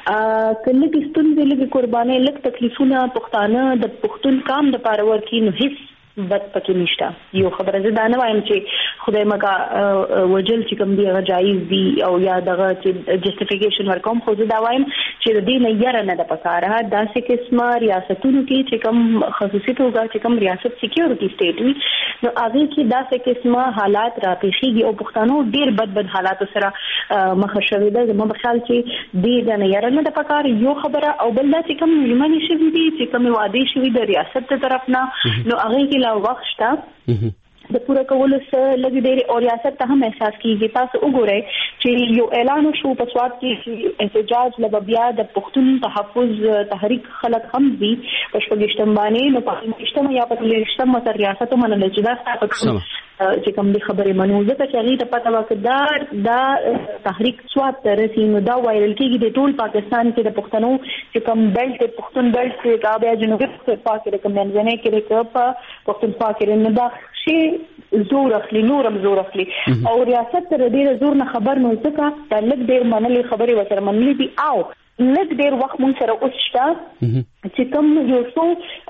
کله کې ستونزې لږه قرباني لږ تکلیفونه پښتانه د پښتون کام د پاره ورکی نو هیڅ بد پکې نشته یو خبره زه دا نه وایم چې خدای مکا وجل چې کوم دی هغه جایز دی او یا دغه چې جسټیفیکیشن ورکوم خو زه دا وایم چې د دې نه یاره نه د پکاره داسې قسمه ریاستونو کې چې کوم خصوصي توګه چې کوم ریاست سکیورټي سټیټ وي نو هغه کې داسې قسمه حالات راپېښيږي او پښتنو ډېر بد حالات سره مخ شوي ده زموږ په خیال چې دې نه یاره نه د پکاره یو خبره او بل دا چې کوم ژمنې شوي دي چې کوم وعده شوي د ریاست تر طرف نه نو هغه کې لا وخت شته د پوره کولو سره لږ ډېر او ریاست ته هم احساس کیږي تاسو وګورئ چې یو اعلان شو په سواد کې احتجاج لبیا د پښتون تحفظ تحریک خلک هم دي په شپږشتم باندې نو په شپږشتم یا په لږشتم تر ریاست منل چې دا ستاسو چې کوم دي خبرې منو ځکه چې هغه ته پته وکړه دا تحریک سواد ته رسي نو دا وایرل کېږي د ټول پاکستان کې د پښتنو چې کوم بیلټ پښتون بیلټ کې کابه جنوبي پاکستان کې کوم منځنۍ کې په پښتونخوا کې نه دا چې زور اخلي نورم زور اخلي او ریاست تر دې زور نه خبر نو ځکه د لږ ډیر منلي خبرې وسره منلي دي او لږ ډیر وخت مونږ سره اوس شته چې کوم یو څو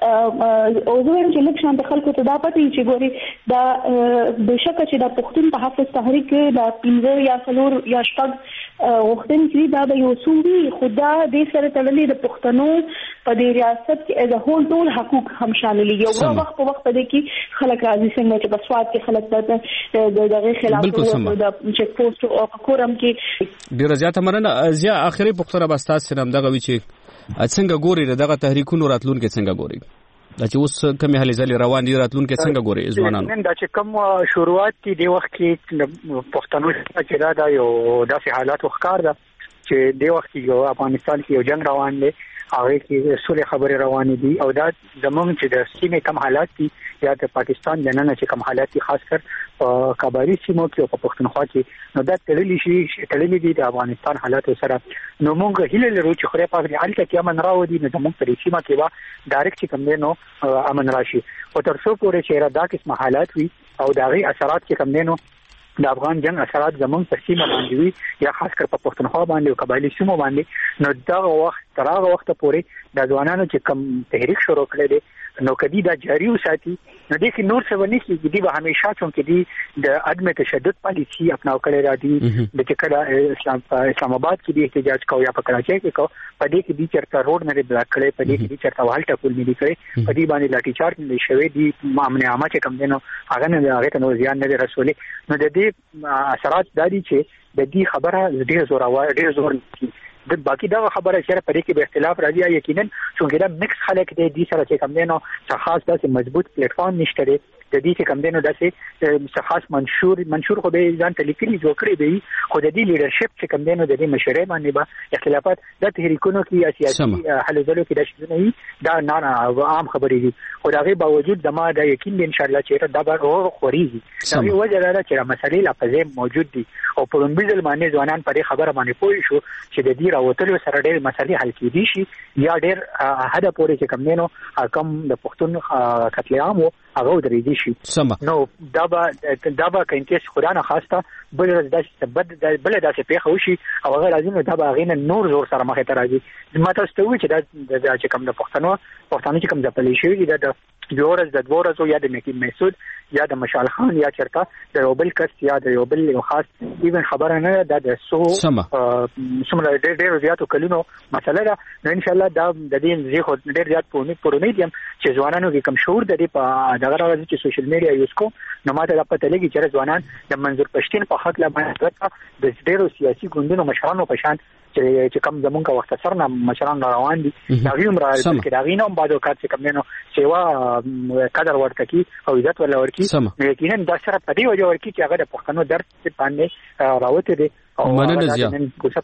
او زه وایم چې لږ شان د خلکو ته دا پته چې ګوري دا بشکه چې د پښتون په حافظ تحریک د 15 یا 4 یا 6 وختن چې دا به یو څو وي خدا دې سره تړلې د پښتنو په دې ریاست کې از هول ټول حقوق هم شامل دي یو وخت په وخت دې کې خلک راځي څنګه چې په سواد کې خلک د دغه خلاف د چک پوسټ او کورم کې ډیر زیاته مننه زیا اخري پښتنه بستا سره دغه وی چې څنګه ګوري دغه تحریکونو راتلونکو څنګه ګوري دا چې اوس کومه هلې ځلې روان دي راتلونکو څنګه ګوري ځوانانو نن دا چې کوم شروعات دي د وخت کې پښتنو چې دا یو داسې حالات وښکار ده چې د وخت یو افغانستان کې یو جنگ روان دی هغه کې سولې خبرې روانې دي او دا زمونږ چې د سیمې کم حالات دي یا د پاکستان جننه چې کم حالات دي خاص کر په کاباري سیمو کې او په پښتونخوا کې نو دا تړلې دي د افغانستان حالات سره نو موږ هیله لرو چې خوري په دې حالت کې امن راوړي نو زموږ په سیمه کې وا ډایرکټ چې کوم دی نو امن راشي او تر څو پورې چې را دا قسم حالات وي او دا غي اثرات چې کوم دی نو د افغان جنگ اثرات زمونږ په سیمه باندې وي یا خاص کر په پښتونخوا باندې او قبایلی سیمو باندې نو دا وخت تر هغه وخت پورې د ځوانانو چې کم تحریک شروع کړي دي نو کدی دا جاری وساتي نو د کې نور څه ونی کې دی به همیشه چون کې دی د عدم تشدد پالیسی اپناو کړی را دي د چې اسلام آباد کې دی احتجاج کو یا په کراچۍ کې کو په دې کې دی چرته روډ نه بلاک کړي په دې کې دی چرته وال ټکول نه دی کړي په دې باندې لاټي چارج نه شوی دی امن عامه چې کم دینو هغه نه هغه ته نو زیان نه رسولي نو د دې اثرات دادي چې د دې خبره ډیر زور د باقي دا خبره چې په دې کې به اختلاف راځي یقینا څنګه دا مکس خلک دي سره چې کم دینو څه خاص داسې مضبوط پلیټ فارم نشته دی د دې چې کم دینو داسې څه خاص منشور خو به ځان ته لیکلي جوړ کړی دی خو د دې لیډرشپ چې کم دینو د دې مشورې باندې به اختلافات د تحریکونو کې سیاسي حل ځلو کې د شنو دا نه عام خبرې دي خو دا غي باوجود د ما د یقین ان شاء الله چې دا به خوريږي دا یو وجه ده چې مسلې لا پځه موجود دي او په لومبیزل باندې ځوانان په خبره باندې پوه شو چې د دې راوتلو سره ډېر مسلې حل کېدي شي یا ډېر هدا پورې چې کم دینو کم د پښتون قتل عام هغه درېږي شي نو دا به کینکس خدا نه خواسته بل داسې پیښه وشي او هغه لازم دا به غینه نور زور سره مخه ته راځي ماته ستوي چې دا چې کوم د پښتنو چې کوم ځپلې شوی دی د دورز یا د مکی مسعود یا د مشال خان یا چرته د یو بل کس یا د یو بل خاص ایون خبره نه د سو سمره ډېر زیاتو کلونو مسله ده نو ان شاء الله دا د دې زی خو ډېر زیات پورونی دي چې ځوانانو کې کم شعور د دې په دغه راځي چې سوشل میډیا یوز کو نو ماته دا پته لګي چې ځوانان د منظور پښتين په حق لا باندې د ډېرو سیاسي ګوندونو مشرانو په شان چې کم زمونږه وخت سره نه مشران روان دي دا غوښم راځي چې دا غینوم بعد وخت چې کم نه سیوا قدر ورته کی او عزت ولا ورکی یقینا دا سره په دی وجه ورکی چې هغه د پښتنو درد باندې راوته دي او مننه زیات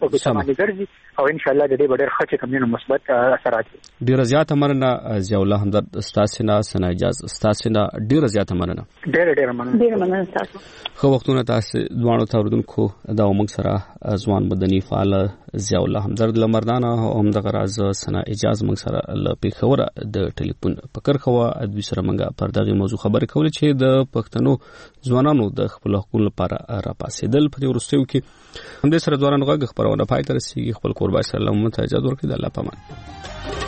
او ان شاء الله د دې ډېر ښه کم نه مثبت اثرات ډیر زیات مننه ضیاء الله همدرد استاسینا سنا اجازه استاسینا ډیر زیات مننه ډیر مننه تاسو خو وختونه تاسو دوانو توردونکو دا موږ سره ځوان مدني فعال ضیاء الله همدرد لمردانه هم دغه راز سنا اجازه موږ سره ل پیښوره د ټلیفون پکر خو د دوی سره موږ پر دغه موضوع خبرې کولې چې د پښتنو ځوانانو د خپل حقوقو لپاره را پاسېدل په ورستیو کې هم د سره دوانو غږ خبرونه پای تر سي خپل قربای سلام ته اجازه ورکړي د الله پامان